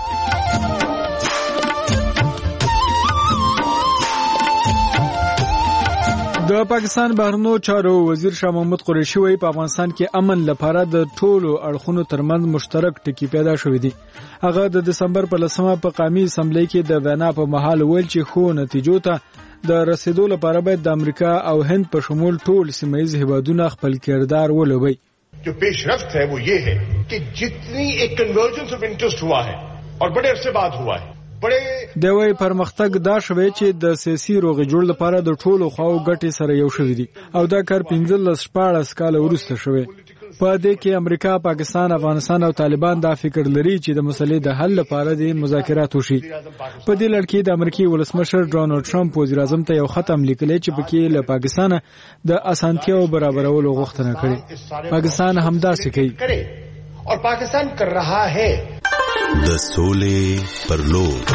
د پاکستان بهرنیو چارو وزیر شاه محمود قریشي وايي په افغانستان کې امن لپاره د ټولو اړخونو ترمنځ مشترک ټکی پیدا شوی دی. هغه د دسمبر په لسمه په قومي اسمبلی کې د وینا په محل ویل چې خو نتیجو ته د رسیدو لپاره باید د امریکا او هند په شمول ټول سیمایي هیوادونه خپل کردار ولوبي. जो पेशरफ्त है वो ये है कि जितनी एक कन्वर्जेंस ऑफ इंटरेस्ट हुआ है और बड़े अरसे बाद हुआ है د وی پرمختګ دا شوی چې د سیاسي روغې جوړ لپاره د ټولو خواو ګټې سره یو شوی دي او دا کار پنځلس شپاړس کال وروسته شوی. په دې کې امریکا، پاکستان، افغانستان او طالبان دا فکر لري چې د مسلې د حل لپاره د مذاکرات وشي. په دې لړ کې د امریکای ولسمشر ډونالد ټرمپ وزیر اعظم ته یو خط هم لیکلی چې پکې له پاکستان د اسانتیاو برابرولو غوښتنه کړې. پاکستان همداسې کوي और पाकिस्तान कर रहा है. د سولې پر لور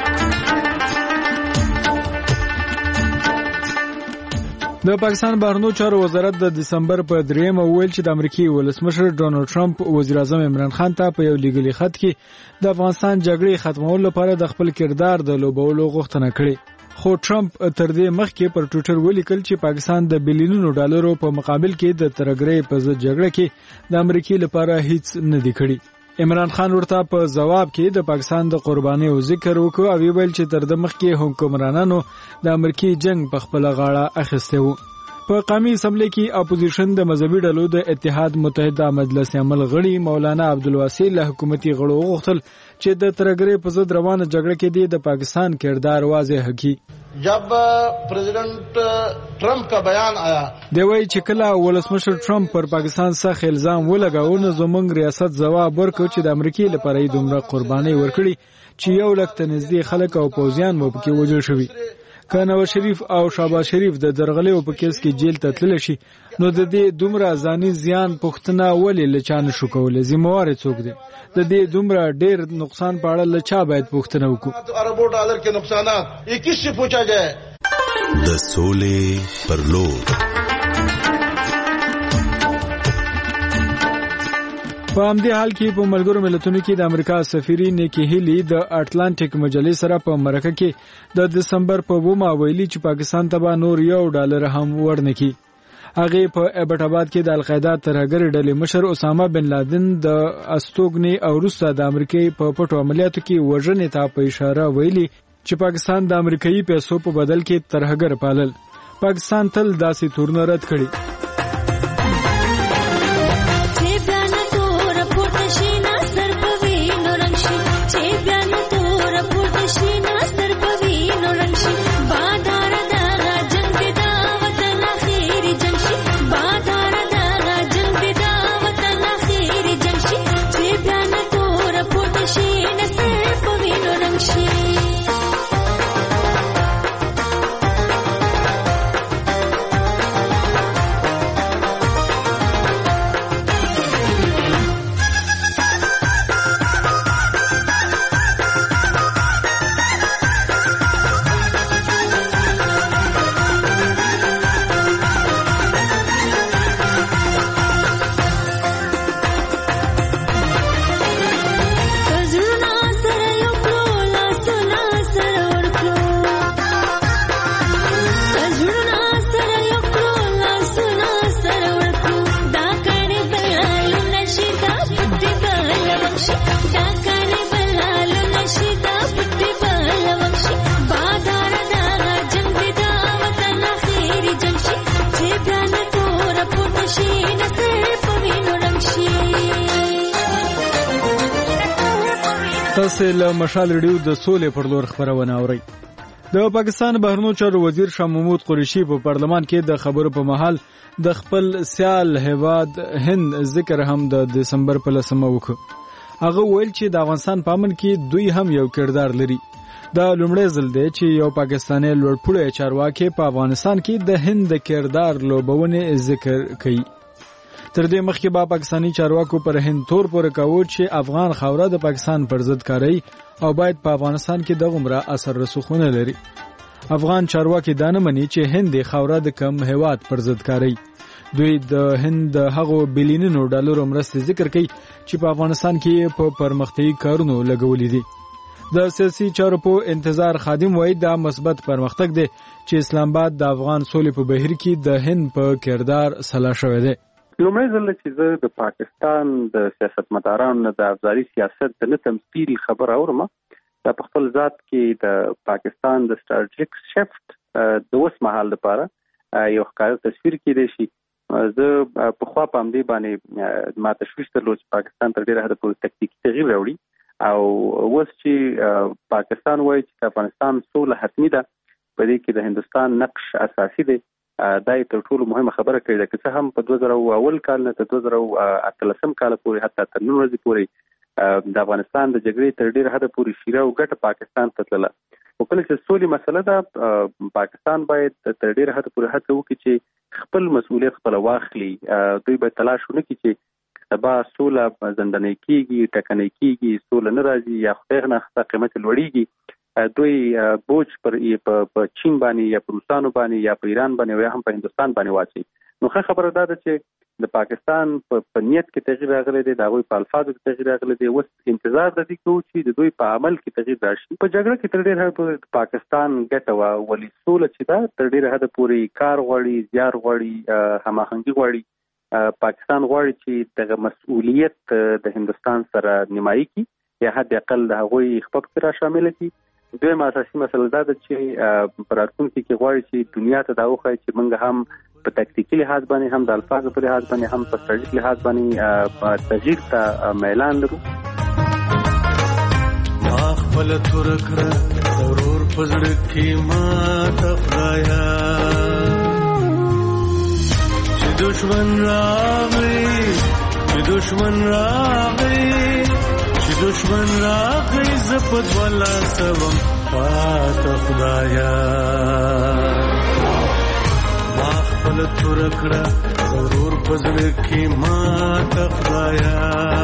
د پاکستان بهرنیو چارو وزارت د دسمبر په دریمه ویل چې د امریکای ولسمشر ډونالد ټرمپ وزیر اعظم عمران خان ته په یو لیږلي خط کې د افغانستان جګړې ختمولو لپاره د خپل کردار د لوبولو غوښتنه کړې. خو ټرمپ تر دې مخکې پر ټوئیټر ولیکل چې پاکستان د بلیونونو ډالرو په مقابل کې د ترګرۍ په ضد جګړه کې د امریکای لپاره هیڅ نه دی کړی. عمران خان ورته په جواب کې د پاکستان د قربانیو ذکر وکړ او ویل چې تر د مخکې حکمرانانو د امریکای جنگ په خپل غاړه اخیسته وو. په قومي اسمبلی کې اپوزیشن د مذهبي ډلو د اتحاد متحده مجلس عمل غړي مولانا عبدالواسع له حکومتي غړو وغوښتل چې د ترګرې په ضد روانه جګړه کې د پاکستان کردار واضح کړي. جب پریزیڈنٹ ٹرمپ کا بیان آیا دی وایي چې کله ولسمشر ټرمپ پر پاکستان سخت الزام ولګاوه نو زموږ ریاست ځواب ورکړ چې د امریکای لپاره یې دومره قرباني ورکړي چې یو لک ته نږدې خلک او پوځیان مو پکې وژل شوي. که نواز شریف او شهباز شریف د درغلې په کیس کې جیل ته تللی شي نو د دې دومره ځاني زیان پوښتنه ولې له چا نشو کولی؟ ذمہوار څوک دی؟ د دې دومره ډیر نقصان په اړه له چا باید پوښتنه وکړو؟ اربوں ڈالر کے نقصانات یہ کس سے پوچھا جائے؟ د سولې پر لور. په همدې حال کې په ملګرو ملتونو کې د امریکا سفیر نیکی هیلی د اټلانټیک مجلې سره په مرکه کې د دسمبر په اوومه ویلي چې پاکستان ته به نور یو ډالر هم ورنکړي. هغه په ایبټ آباد کې د القاعده ترهګر ډلې مشر اسامه بن لادن د استوګنې او روسا د امریکای په پټو عملیاتو کې وژنې ته په اشاره ویلي چې پاکستان د امریکایي پیسو په بدل کې ترهګر پالل. پاکستان تل داسې تورونه رد کړي. تاسو له مشال ریډیو د سولې پر لور خبرونه اورئ. د پاکستان بهرنیو چارو وزیر شاه محمود قریشي په پارلمان کې د خبرو په مهال د خپل سیال هیواد هند ذکر هم د دسمبر په لسمه وکړ. هغه ویل چې د افغانستان په امن کې دوی هم یو کردار لري. دا لومړی ځل دی چې یو پاکستاني لوړپوړی چارواکي په افغانستان کې د هند د کردار لوبونې ذکر کوي. تر دې مخکې به پاکستانی چارواکو پر هند تور پورې کاوه چې افغان خاوره د پاکستان پر ضد کاری او باید په افغانستان کې د غمره اثر رسوخونه لري. افغان چارواکي دا نه مني چې هند خاوره د کم هیواد پر ضد کاری. دوی د هند هغو بلیونونو ډالرو مرستې ذکر کوي چې په افغانستان کې په پرمختیايي کارونو لګولې دي. د سیاسي چارو په انتظار خادم وایي دا مثبت پرمختګ دی چې اسلام آباد د افغان سولې په بهیر کې د هند په کردار سلا شوی دی. لومړی ځل چې زه د پاکستان د سیاستمدارانو د افزاري سیاست د نه تمثیل خبر اورم، دا په خپل ذات کې د پاکستان د سټراټیجیک شفت د اوس مهال لپاره یو ښکاره تصویر کېدی شي. زه په خوا په همدې باندې ما تشویش درلود چې پاکستان تر ډېره حده پورې تکتیکي تغییر راوړي او اوس چې پاکستان وایي چې افغانستان سوله حتمي ده، په دې کې د هندوستان نقش اساسي دی. دا یې تر ټولو مهمه خبره کړې ده، که څه هم په دوه زره اول کال نه تر دوه زره اتلسم کال پورې حتی تر نن ورځې پورې د افغانستان د جګړې تر ډېره حده پورې شیره او ګټه پاکستان ته تلله. خو کله چې سولې مسله ده، پاکستان باید تر ډېره حده پورې هڅه وکړي چې خپل مسؤلیت خپله واخلي. دوی باید تلاش ونه کړي چې سبا سوله زندنۍ کېږي، ټکنۍ کېږي، سوله نه راځي یا خدای نخواسته قیمت لوړېږي. دوی بوج پر په چین باندې یا په روسانو باندې یا په ایران باندې یا هم په هندوستان باندې واچي. نو ښه خبره دا ده چې د پاکستان په نیت کې تغییر راغلی دی، د هغوی په الفاظو کې تغییر راغلی دی. اوس انتظار د دې کوو چې د دوی په عمل کې تغییر راشي. په جګړه کې تر ډېره حده پورې پاکستان ګټه وه، ولې سوله چې ده تر ډېره حده پورې کار غواړي، زیار غواړي، هماهنګي غواړي. پاکستان غواړي چې دغه مسؤلیت د هندوستان سره نیمایي کړي یا حد اقل د هغوی خپل کې را شامله کړي. دویم اساسي مسله دا ده چې په راتلونکي کې غواړي چې دنیا ته دا وښایي چې موږ هم په تکتیکي لحاظ باندې هم د الفاظو په لحاظ باندې هم په ستراتیژیک لحاظ باندې تغییر ته میلان لرو. ما خپل تور کړه ضرور پزړ کې ما تخلایا چې دشمن راغی چې دشمن راغی چې دشمن راغی زپد ولا سوم پات خدایا ما خپل تور کړه ضرور پزړ کې ما تخلایا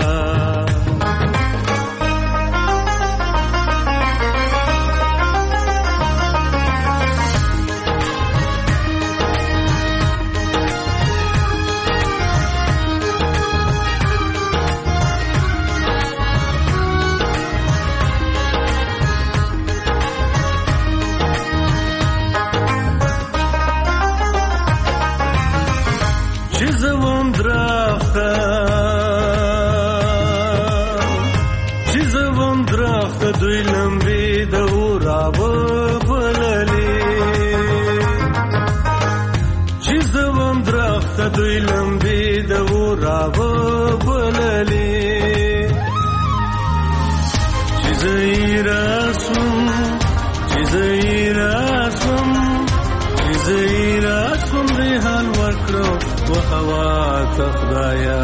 دوی لمبي د وراب بللي چې زوم درخت دوی لمبي د وراب بللي چې زیراسم چې زیراسم چې زیراسم دې حال ورکړو وهوا تخدایا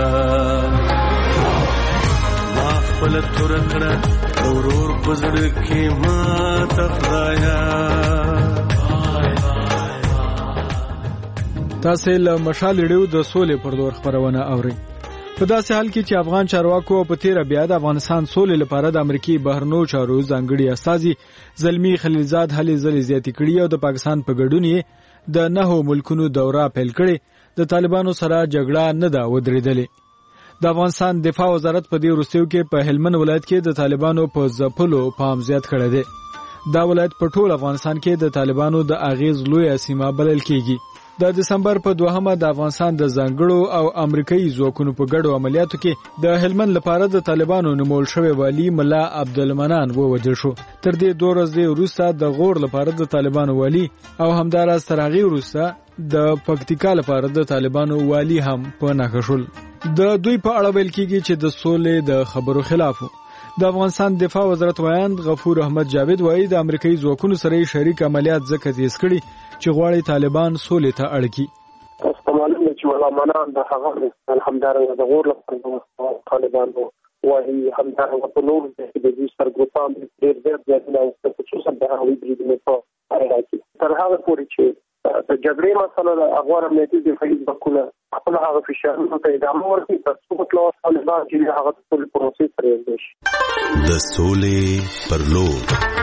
ما خپل تور کړه ضرور پزړ کې ما تخدایا. تاسو له مشال ریډیو د سولې پر دور خبرونه اورئ. په داسې حال کې چې افغان چارواکو په تیر بیا د افغانستان سولې لپاره د امریکای بهرنیو چارو ځانګړي استازي زلمی خلیلزاد هلي ځلې زیاتې کړي او د پاکستان په ګډون یې د نهو ملکونو دوره پیل کړي. د طالبانو سره جګړه نه دا ودرېدلې. د افغانستان دفاع وزارت په دې وروستیو کې په هلمند ولایت کې د طالبانو په ځپلو پام زیات کړی دی. دا ولایت په ټول افغانستان کې د طالبانو د اغیز لوی سیمه بلل کېږي. د دسمبر په دوهمه د افغانستان د ځانګړو او امریکایي ځواکونو په ګډو عملیاتو کې د هلمند لپاره د طالبانو نومول شوی والی ملا عبدالمنان ووژل شو. تر دې دوه ورځې وروسته د غور لپاره د طالبانو والی او همداراز تر هغې وروسته د پکتیکا لپاره د طالبانو والی هم په نښه شول. د دوی په اړه ویل کېږي چې د سولې د خبرو خلاف د افغانستان دفاع وزارت وایند غفور احمد جاوید وایي د امریکایي ځواکونو سره شریک عملیات ځکه تیز کړي چې غواړي طالبان سولې ته اړ کړي. استعمالونه چې ولامنان د هغه همدارنګه د غور لپاره طالبانو وایي همدارنګه په نور د دې سرګروپان ډېر ډېر ځایونه او خصوصا د هغوی د په اړه کې تر هغه پورې چې د جګړې مسله د افغان امنیتي دفاعي ځواکونه خپل هغه فشارونو ته ادامه ورکړي تر څو مطلب طالبان چې هغه د سولې پروسې سره یوځای شي. د سولې پر لور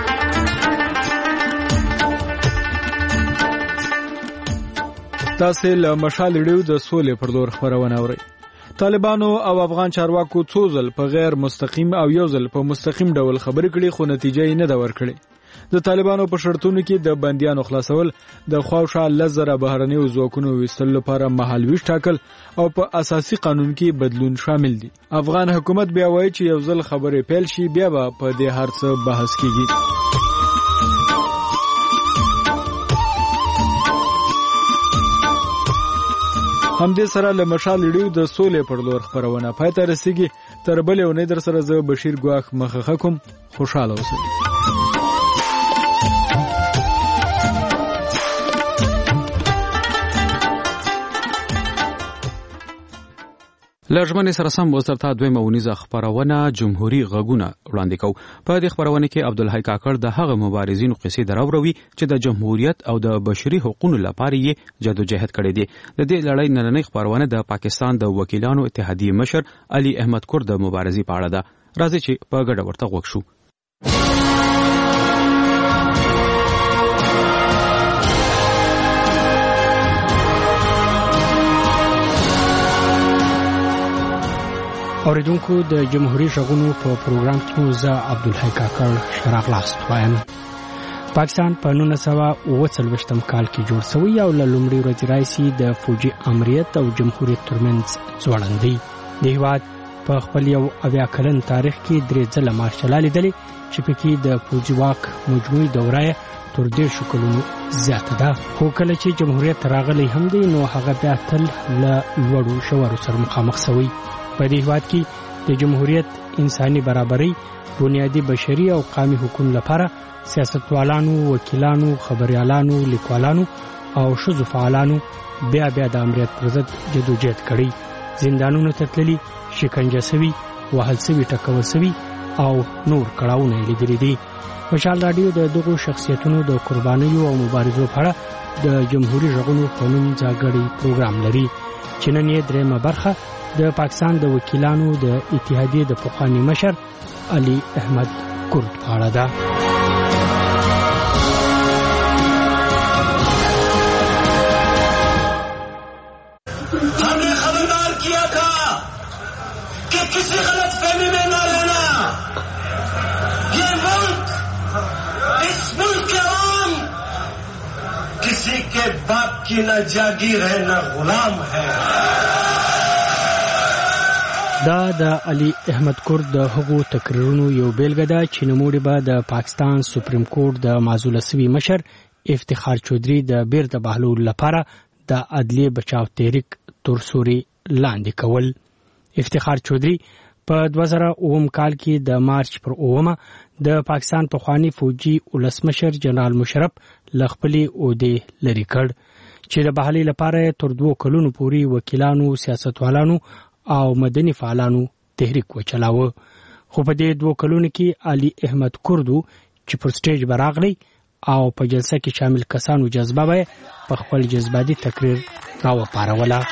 تاسو له مشال ریډیو د سولې پر لور خبرونه اورئ. طالبانو او افغان چارواکو څو ځل په غیر مستقیم او یو ځل په مستقیم ډول خبرې کړې خو نتیجه یې نه ده ورکړې. د طالبانو په شرطونو کې د بندیانو خلاصول، د خواوشا لزره بهرنیو ځواکونو ویستلو لپاره مهالویش ټاکل او په اساسي قانون کې بدلون شامل دي. افغان حکومت بیا وایي چې یو ځل خبرې پیل شي بیا به په دې هر څه بحث کیږي. هم دې سره له مشال ریډیو د سولې پر لور خبرونه پای ته رسیږي. تر بلې اونۍ در سره زه بشیر ګواخ مخه کوم. خوشاله اوسئ. لژمنې سره سم وزارت دویمه ونیزه خبرونه جمهوریت غږونه وړاندې کو. په دې خبرونه کې عبدالحی کاکړ د هغه مبارزینو قصې دراوروي چې د جمهوریت او د بشري حقوقو لپاره یې جدوجہد کړې دي. د دې لړۍ نننۍ خبرونه د پاکستان د وکیلانو اتحادیې مشر علي احمد کور د مبارزې په اړه ده. راځي چې په ګډه ورته غوږ شو. اوریدونکو د جمهوریت غږونو په پروګرام کې زه عبدالحی کاکړ شراغ لاست وایم. پاکستان په نولس سوه اوه څلوېښتم کال کې جوړ شوی او له لومړۍ ورځې راهیسې د فوجي امریت او جمهوریت ترمنځ ځوړندۍ د هېواد په خپل یو اویا کلن تاریخ کې درې ځله مارشال لیدلې چې پکې د پوځي واک مجموعي دوره تر دېرشو کلونو زیاته ده. خو کله چې جمهوریت راغلی هم دی نو هغه بیا تل له لوړو شوارو سره مخامخ شوی. په دې هېواد کې د جمهوریت انساني برابرۍ، بنیادي بشري او قومي حقوقو لپاره سیاستوالانو، وکیلانو، خبريالانو، لیکوالانو او ښځو فعالانو بیا بیا د امریت پر ضد جدوجہد کړی. زندانونو ته تللي، شکنجه سوي، وهل سوي، ټکول سوي او نور کړاوونه یې لیدلي دي. مشال راډیو د دغو شخصیتونو د قربانیو او مبارزو په اړه د جمهوریت غږونو په نوم ځانګړی پروګرام لري چې نن یې درېیمه برخه د پاکستان د وکیلانو د اتحادیې د پخواني مشر علي احمد کرد په اړه ده. हमने खबरदार किया था कि किसी गलत फहमी में न लेना. ये मुल्क, इस मुल्क के आवाम किसी के बाप की न जागीर है न गुलाम है. دا د علي احمد کرد د هغو تقریرونو یو بیلګه ده چې نوموړي به د پاکستان سپریم کورټ د معزوله سوي مشر افتخار چودھری د بیرته بهلول لپاره د عدلیې بچاو تحریک تر سوري لاندې کول. افتخار چودھری په دوه زره اووه کال کې د مارچ پر اوومه د پاکستان پخوانی فوجي ولسمشر جنرال مشرف لخپلې عہدې لرې کړ چې د بحالۍ لپاره تر دوه کلونو پورې وکیلانو، سیاستوالانو او مدني فعالانو تحریک وچلاوه. خو په دې دوه کلونو کې علي احمد کردو چې پر سټیج براغلی او په جلسه کې شامل کسانو جذبه به په خپل جذباتي تقریر راوپاروله.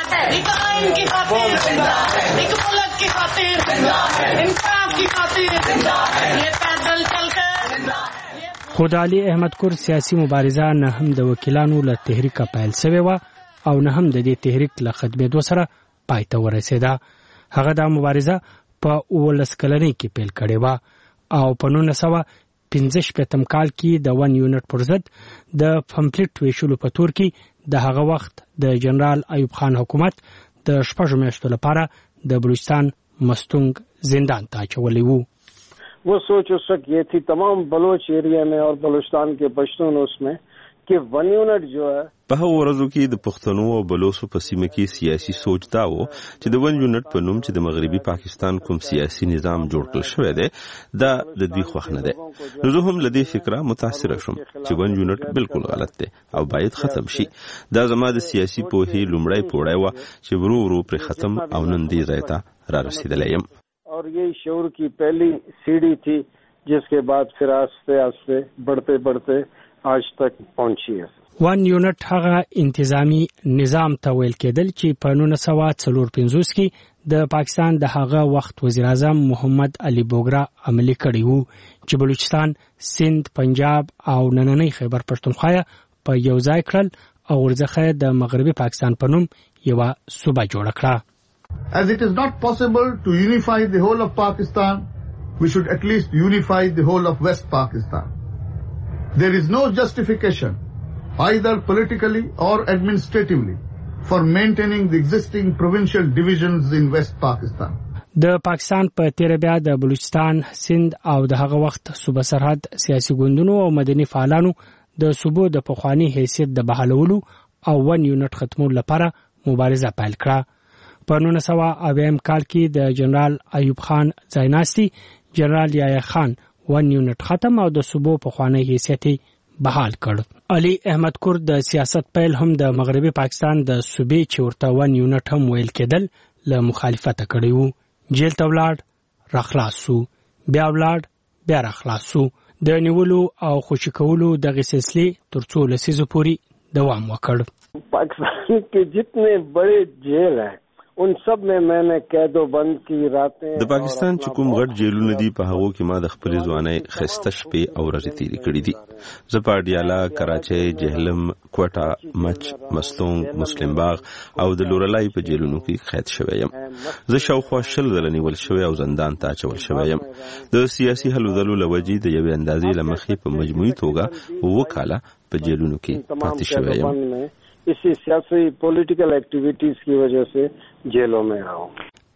خو د علي احمد کرد سیاسي مبارزه نه هم د وکیلانو له تحریکه پیل شوې وه او نه هم د دې تحریک له ختمېدو سره پای ته ورسېده. هغه دا مبارزه په اوولس کلنۍ کې پیل کړې وه او په نولس سوه پنځه شپېتم کال کې د ون یونټ پر ضد د پمفلیټ ویشلو په تور کې د هغه وخت د جنرال ایوب خان حکومت د شپږو میاشتو لپاره د بلوچستان مستونګ زندان ته اچولی وو. वो सोच उस वक्त ये थी तमाम बलोच एरिया में और बलूचिस्तान के पश्तून उसमें कि वन यूनिट जो है په هغه ورځو کې د پښتنو او بلوچو په سیمه کې سیاسي سوچ دا و چې د ون یونټ په نوم چې د مغربي پاکستان کوم سیاسي نظام جوړ کړل شوی دی دا د دوی خوښ نه دی. نو زه هم له دې فکره متاثر شوم چې ون یونټ بالکل غلط دی او باید ختم شي. دا زما د سیاسي پوهې لومړی پوړی و چې ورو ورو پر ختم او نن دې ځای ته را رسیدلی یم. और ये शऊर की पहली सीढ़ी थी जिसके बाद फिर आस्ते आस्ते बढ़ते बढ़ते आज तक पहुंची है. ون یونټ هغه انتظامی نظام ته ویل کېدل چې په نولس سوه څلور پنځوس کې د پاکستان د هغه وخت وزیر اعظم محمد علي بوګرا عملي کړی وو چې بلوچستان، سند، پنجاب او نننۍ خیبر پښتونخوا په یو ځای کړل او ورڅخه د مغربي پاکستان په نوم یو صوبه جوړ کړه. As it is not possible to unify the whole of Pakistan, we should at least unify the whole of West Pakistan. There is no justification, either politically or administratively, for maintaining the existing provincial divisions in West Pakistan. د پاکستان په تیر بیا د بلوچستان، سند او د هغه وخت صوبه سرحد سیاسي ګوندونو او مدني فعالانو د صوبو د پخوانی حیثیت د بحالولو او ون یونټ ختمولو لپاره مبارزه پیل کړه. په نولس سوه اویم کال کې د جنرال ایوب خان ځایناستي جنرال یحیی خان ون یونټ ختم او د صوبو پخوانی حیثیت بحال کړ. علي احمد کرد د سیاست پیل هم د مغربي پاکستان د صوبې چې ورته ون یونټ هم ویل کېدل له مخالفت کړی وو. جیل ته ولاړ، راخلاص شو، بیا ولاړ، بیا راخلاص شو. د نیولو او خوشي کولو دغه سلسله تر څو لسیزو پورې دوام وکړ. पाकिस्तान के जितने बड़े जेल हैं उन सब में मैंने कैदो बंद की रातें د پاکستان چې کوم غټ جیلونه دي په هغه کې ما د خپل ځوانۍ خسته شپې او ورځې تیرې کړې دي. زه په اډیالا، کراچۍ، جهلم، کوټا، مچ، مستونګ، مسلم باغ او د لورلای په جیلونو کې قید شوی یم. زه شاوخوا شل ځله نیول شوی او زندان ته اچول شوی یم. د سیاسي هلو ځلو له وجې د یوې اندازې له مخې په مجموعي توګه اووه کاله په جیلونو کې پاتې شوی یم. इसी सियासी पॉलिटिकल एक्टिविटीज की वजह से जेलों में रहा हूं.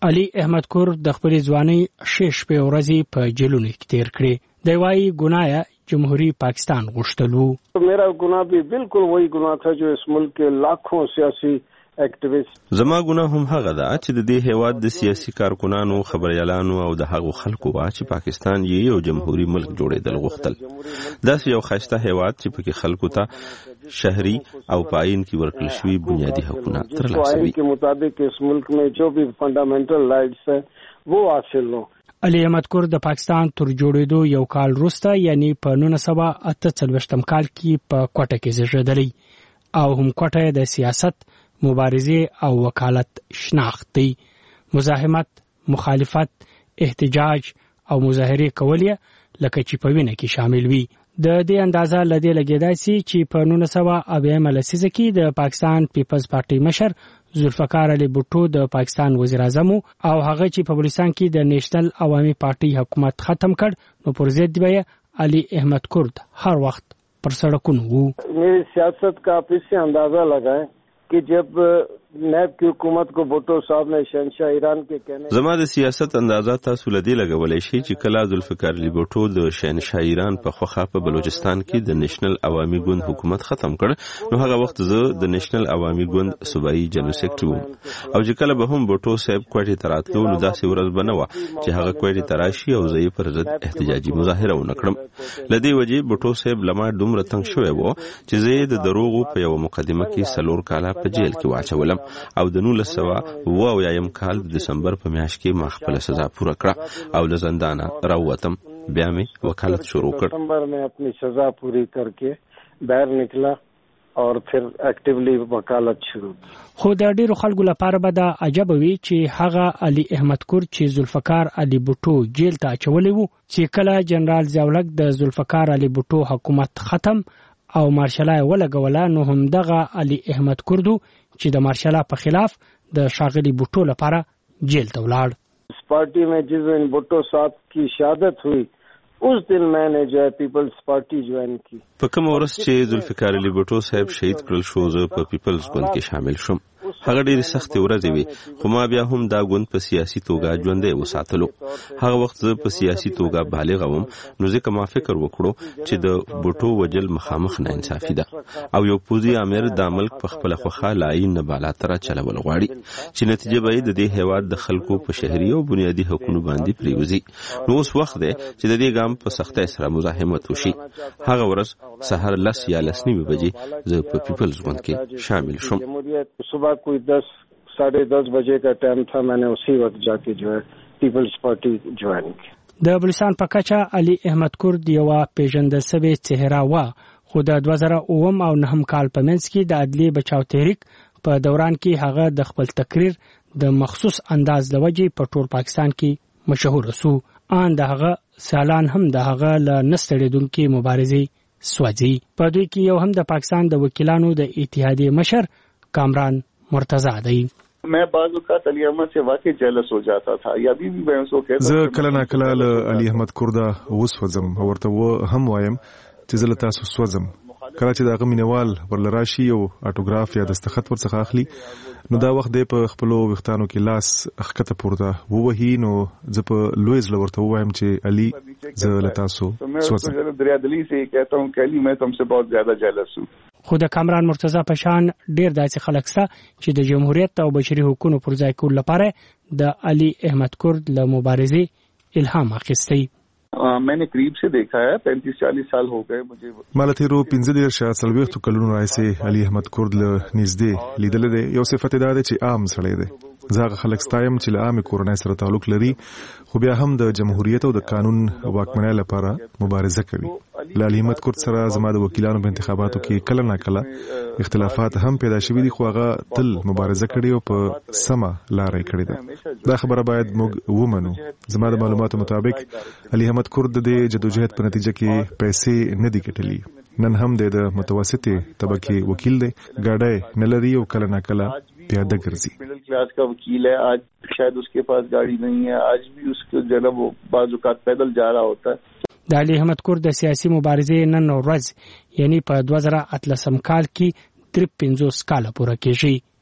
علي احمد کور د خپل ځواني شش په ورځې په جیلونو کې تیر کړی. دی وايي ګناه جمهوری پاکستان غوښتلو. मेरा गुनाह भी बिल्कुल वही गुनाह था जो इस मुल्क के लाखों सियासी एक्टिविस्ट. زما ګناه هم هغه ده چې د دې هیواد د سیاسي کارکونانو خبريالانو او د هغو خلکو وا چې پاکستان یې یو جمهوری ملک جوړېدل غوښتل. داسې یو خاصه هیواد چې پکې خلکو ته شهري او پاین کې ورکړل شوی بنیادی حقوق ترلاسه وي. के मुताबिक इस मुल्क में जो भी फंडामेंटल राइट्स है वो हासिल हो. علي احمد کور د پاکستان تر جوړېدو یو کال وروسته یعنی په نولس سوه اته څلوېښتم کال کې په کوټه کې زیږېدلی او هم کوټه د سیاست، مبارزه او وکالت شناخت دی. مزاحمت، مخالفت، احتجاج او مظاهره کول لکه چې په وینه کې شامل وي. د دې اندازه لدې لګیدای سي چې په نولس سوه اویایم لسیزه کې د پاکستان پیپلز پارټي مشر ذوالفقار علي بوټو د پاکستان وزیر اعظم او هغه چې په بلوچستان کې د نېشنل عوامي پارټي حکومت ختم کړ نو پر ضد به علي احمد کورد هر وخت پر سړکونو وو. मेरी सियासत का आप इससे अंदाजा लगाएं कि जब نائب کی حکومت کو بھٹو صاحب نے شہنشاہ ایران کے کہنے زما د سیاست اندازه تاسو لدی لګولای شي چې کله ذوالفقار علي بوټو د شهنشاه ایران په خوخه په بلوچستان کې د نېشنل عوامي ګوند حکومت ختم کړ نو هغه وخت زه د نېشنل عوامي ګوند صوبایي جنرال سیکریټری وم او چې کله به هم بوټو صاحب کوټې تراتلو نو داسې ورځ بنوه چې هغه کوټې تراشي او زه پر ضد احتجاجي مظاهره ونکړم. لدی وجه بوټو صاحب لما دومره تنګ شوی وو چې زه د دروغو په یو مقدمه کې سلور کاله په جیل کې واچولم او د نولس سوه اوه اویایم کال د دسمبر په میاشت کې ما خپله سزا پوره کړه او له زندانه راووتم. بیا مې وکالت شروع کړ. دسمبر میں اپنی سزا پوری کر کے باہر نکلا اور پھر ایکټیولی وکالت شروع. خو د ډیرو خلکو لپاره به دا عجب وي چې هغه علي احمد کور چې ذوالفقار علي بوټو جیل ته اچولی وو چې کله جنرال ضیاءالحق د ذوالفقار علي بوټو حکومت ختم او مارشالای ولګوله نو هم دغه علي احمد کوردو چې د مارشالا په خلاف د شاغلي بوټو لپاره جیل ته ولاړ. اس پارٹی میں جس دن بھٹو صاحب کی شہادت ہوئی اس دن میں نے جو ہے پیپلز پارٹی جوائن کی. په کوم ورځ چې ذوالفقار علي بوټو صاحب شهید کړل شو زه په پیپلز ګوند کې شامل شوم. هغه ډېرې سختې ورځې وې خو ما بیا هم دا ګوند په سیاسي توګه ژوندی وساتلو. هغه وخت زه په سیاسي توګه بالغ وم نو ځکه ما فکر وکړو چې د بوټو وجل مخامخ نه انصافي ده او یو پوځي امیر د ملک په خپله خوښه له عین نه بالاتره چلول غواړي چې نتیجه به یې د دې هیواد د خلکو په شهري او بنیادي حقونو باندې پرېوځي. نو اوس وخت دی چې د دې ګام په سختۍ سره مزاحمت وشي. هغه ورځ سهار لس یا لس نیمې بجې زه په پیپلز ګوند کې شامل شوم. صبح کوئی دس ساڑھے دس بجے کا ٹائم تھا. میں نے اسی وقت جا کے جو ہے پیپلز پارٹی جوائن کی. د بلوچستان په کچه علي احمد کورد یو پیژندل شوی چهره و خو د دوه زره اووم او نهم کال په منځ کې د عدلي بچاو تحریک په دوران کې هغه د خپل تقریر د مخصوص انداز لوجې په ټول پاکستان کې مشهور سو. ان دغه سالان هم دغه ل نستړیدونکو مبارزي سوځي. په دوی کې یو هم د پاکستان د وکیلانو د اتحادیه مشر کامران مرتضی دی. मैं बाज़ औक़ात अली अहमद से वाकई जेलस हो जाता था या अभी भी मैं उसको कहता زه کله نا کله له علي احمد کوردا وسوځم او ورته و هم وایم چې زه له تاسو سوځم. کله چې دغه مینوال ورلراشي او اټوګراف یا دستخط ورڅخه اخلي نو دا وخت دی په خپل وختانو کې لاس اخکته پورته ووهي نو زه په لویز لورته وایم چې علي زه له تاسو سوځم. मैं दरियादिली से कहता हूं कि अली मैं तुमसे बहुत ज्यादा जेलस हूं. خو د کامران مرتضی په شان ډیر داسې خلک سته چې د جمهوریت او بشري حقوقو پر ځای کول لپاره د علي احمد کورد له مبارزې الهام اخیستی. میں نے قریب سے دیکھا ہے پینتیس چالیس سال ہو گئے مجھے. مالتیرو پنځه دېرش یا څلوېښتو کلونو راځي علي احمد کورد له نږدې لیدل دی. یو صفت دا دی چې عام سړی دی. زه هغه خلک ستایم چې له عامې کورنۍ سره تعلق لري خو بیا هم د جمهوریت او د قانون واکمنۍ لپاره مبارزه کوي. له علي احمد کورد سره زما د وکیلانو په انتخاباتو کې کله نه کله اختلافات هم پیدا شوي دي خو هغه تل مبارزه کړې او په سمه لاره یې کړې ده. دا خبره باید موږ ومنو. زما د معلوماتو مطابق علي احمد کورد د جدوجہد په نتیجه کې پیسې نه دي ګټلي. نن هم د متوسطې طبقه وکیل دی. ګاډی نه لري او کله نه کله پیاده ګرځي. मिडिल क्लास का वकील है. आज शायद उसके पास गाड़ी नहीं है. आज भी उसको जब वो बाज़ औक़ात पैदल जा रहा होता है. د علي احمد کورد د سیاسي مبارزې نن ورځ یعنی په دوه زره اتلسم کال کې تر پنځوس کاله پوره کېږي.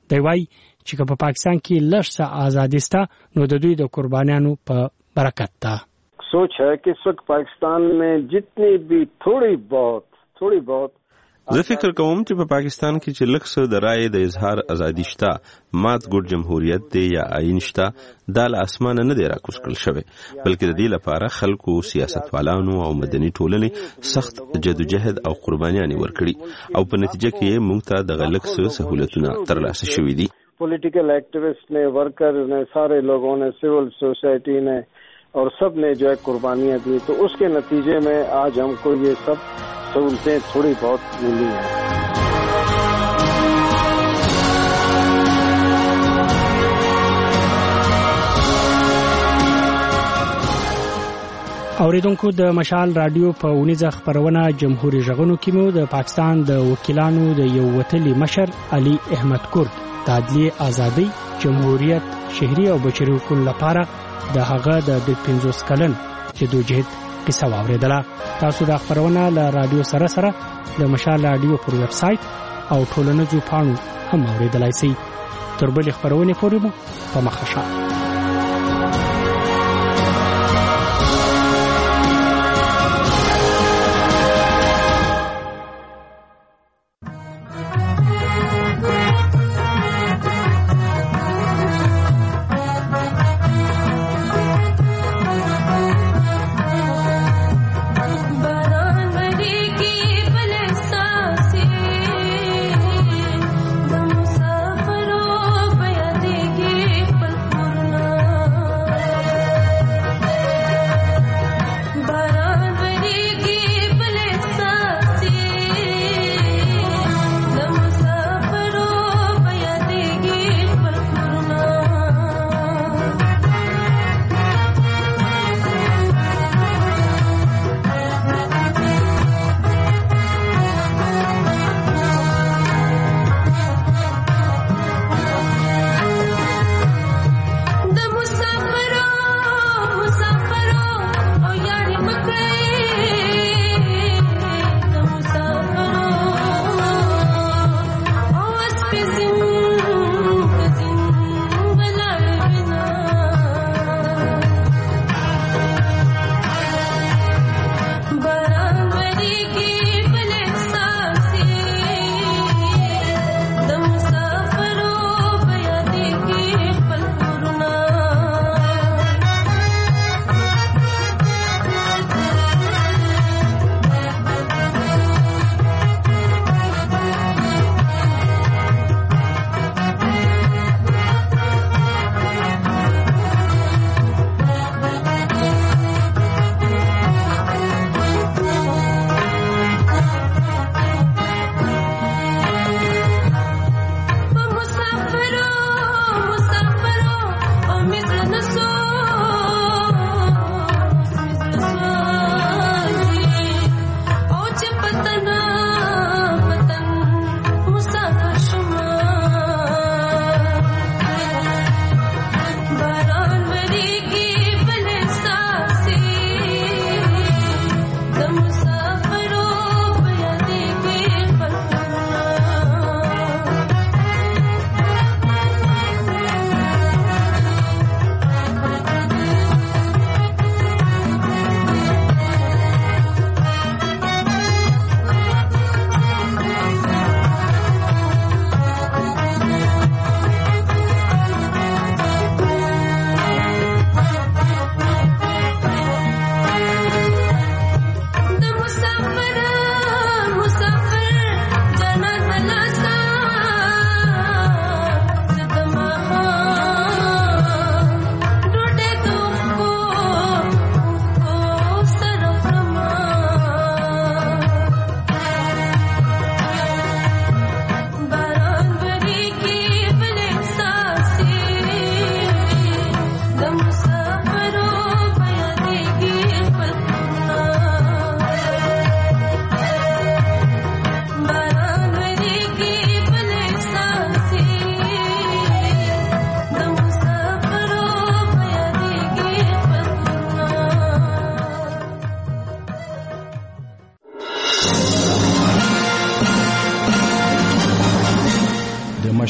دی وایي چې په پاکستان کې لږ څه ازادي شته نو د دوی د قربانیانو په برکت ده. सोच है कि इस वक्त पाकिस्तान में जितनी भी थोड़ी बहुत थोड़ी बहुत زه فکر کوم چې په پاکستان کې چې لږ څه د رایې د اظهار ازادي شته، مات ګډ جمهوریت دی یا آئین شته، دا له اسمانه نه دی راکوز کړل شوی، بلکې د دې لپاره خلکو، سیاستوالانو او مدني ټولنې سخت جدوجهد او قربانیانې ورکړي او په نتیجه کې موږ ته دغه لږ څه سهولتونه ترلاسه شوي دي. پولیټیکل ایکټیویسٹ نے، ورکر نے، سارے لوگوں نے، سول سوسائٹی نے اور سب نے جو ہے قربانیاں دی، تو اس کے نتیجے میں آج ہم کو یہ سب سہولتیں تھوڑی بہت ملی ہیں. اوریدونکو د مشال رادیو په ونیزه خبرونه جمهوریت ژغونو کې مو د پاکستان د وکیلانو د یو وتلی مشر علي احمد کورد د عدلیه ازادي، جمهوریت، شهري او بشري حقوقو لپاره د هغه د پنځوس کلن جدوجهد قصه واوریدله. تاسو د خبرونه له رادیو سره سره د مشال رادیو پر ویب سټ او ټولنیزو پاڼو هم اوریدلای شئ. تر بلې خبرونه پورې مو په مخه شه.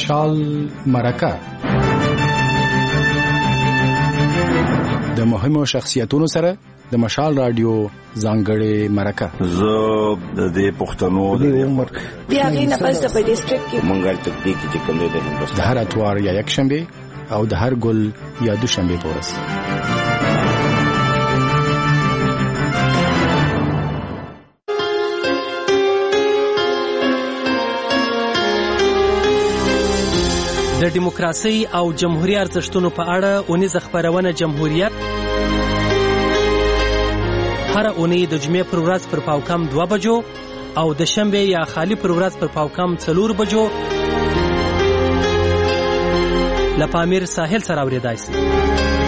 مشال مرکه د مهمو شخصیتونو سره د مشال رادیو ځانګړې مرکه. زه د دې پښتنو د عمر بیا غي نه پس په ډیسټریکټ کې منګل تکتیک چې کوم دی د هندوستان د هر اتوار یا یک شنبه او د هر ګل یا دوشنبه پورس. د دیموکراسي او جمهوریت ارزښتونو په اړه اونیزه خبرونه جمهوریت هر اونۍ د جمعې پر ورځ پر پاوکم دوه بجو او د شنبه یا خالی پر ورځ پر پاوکم څلور بجو لپامیر ساحل سره اوریدای شي.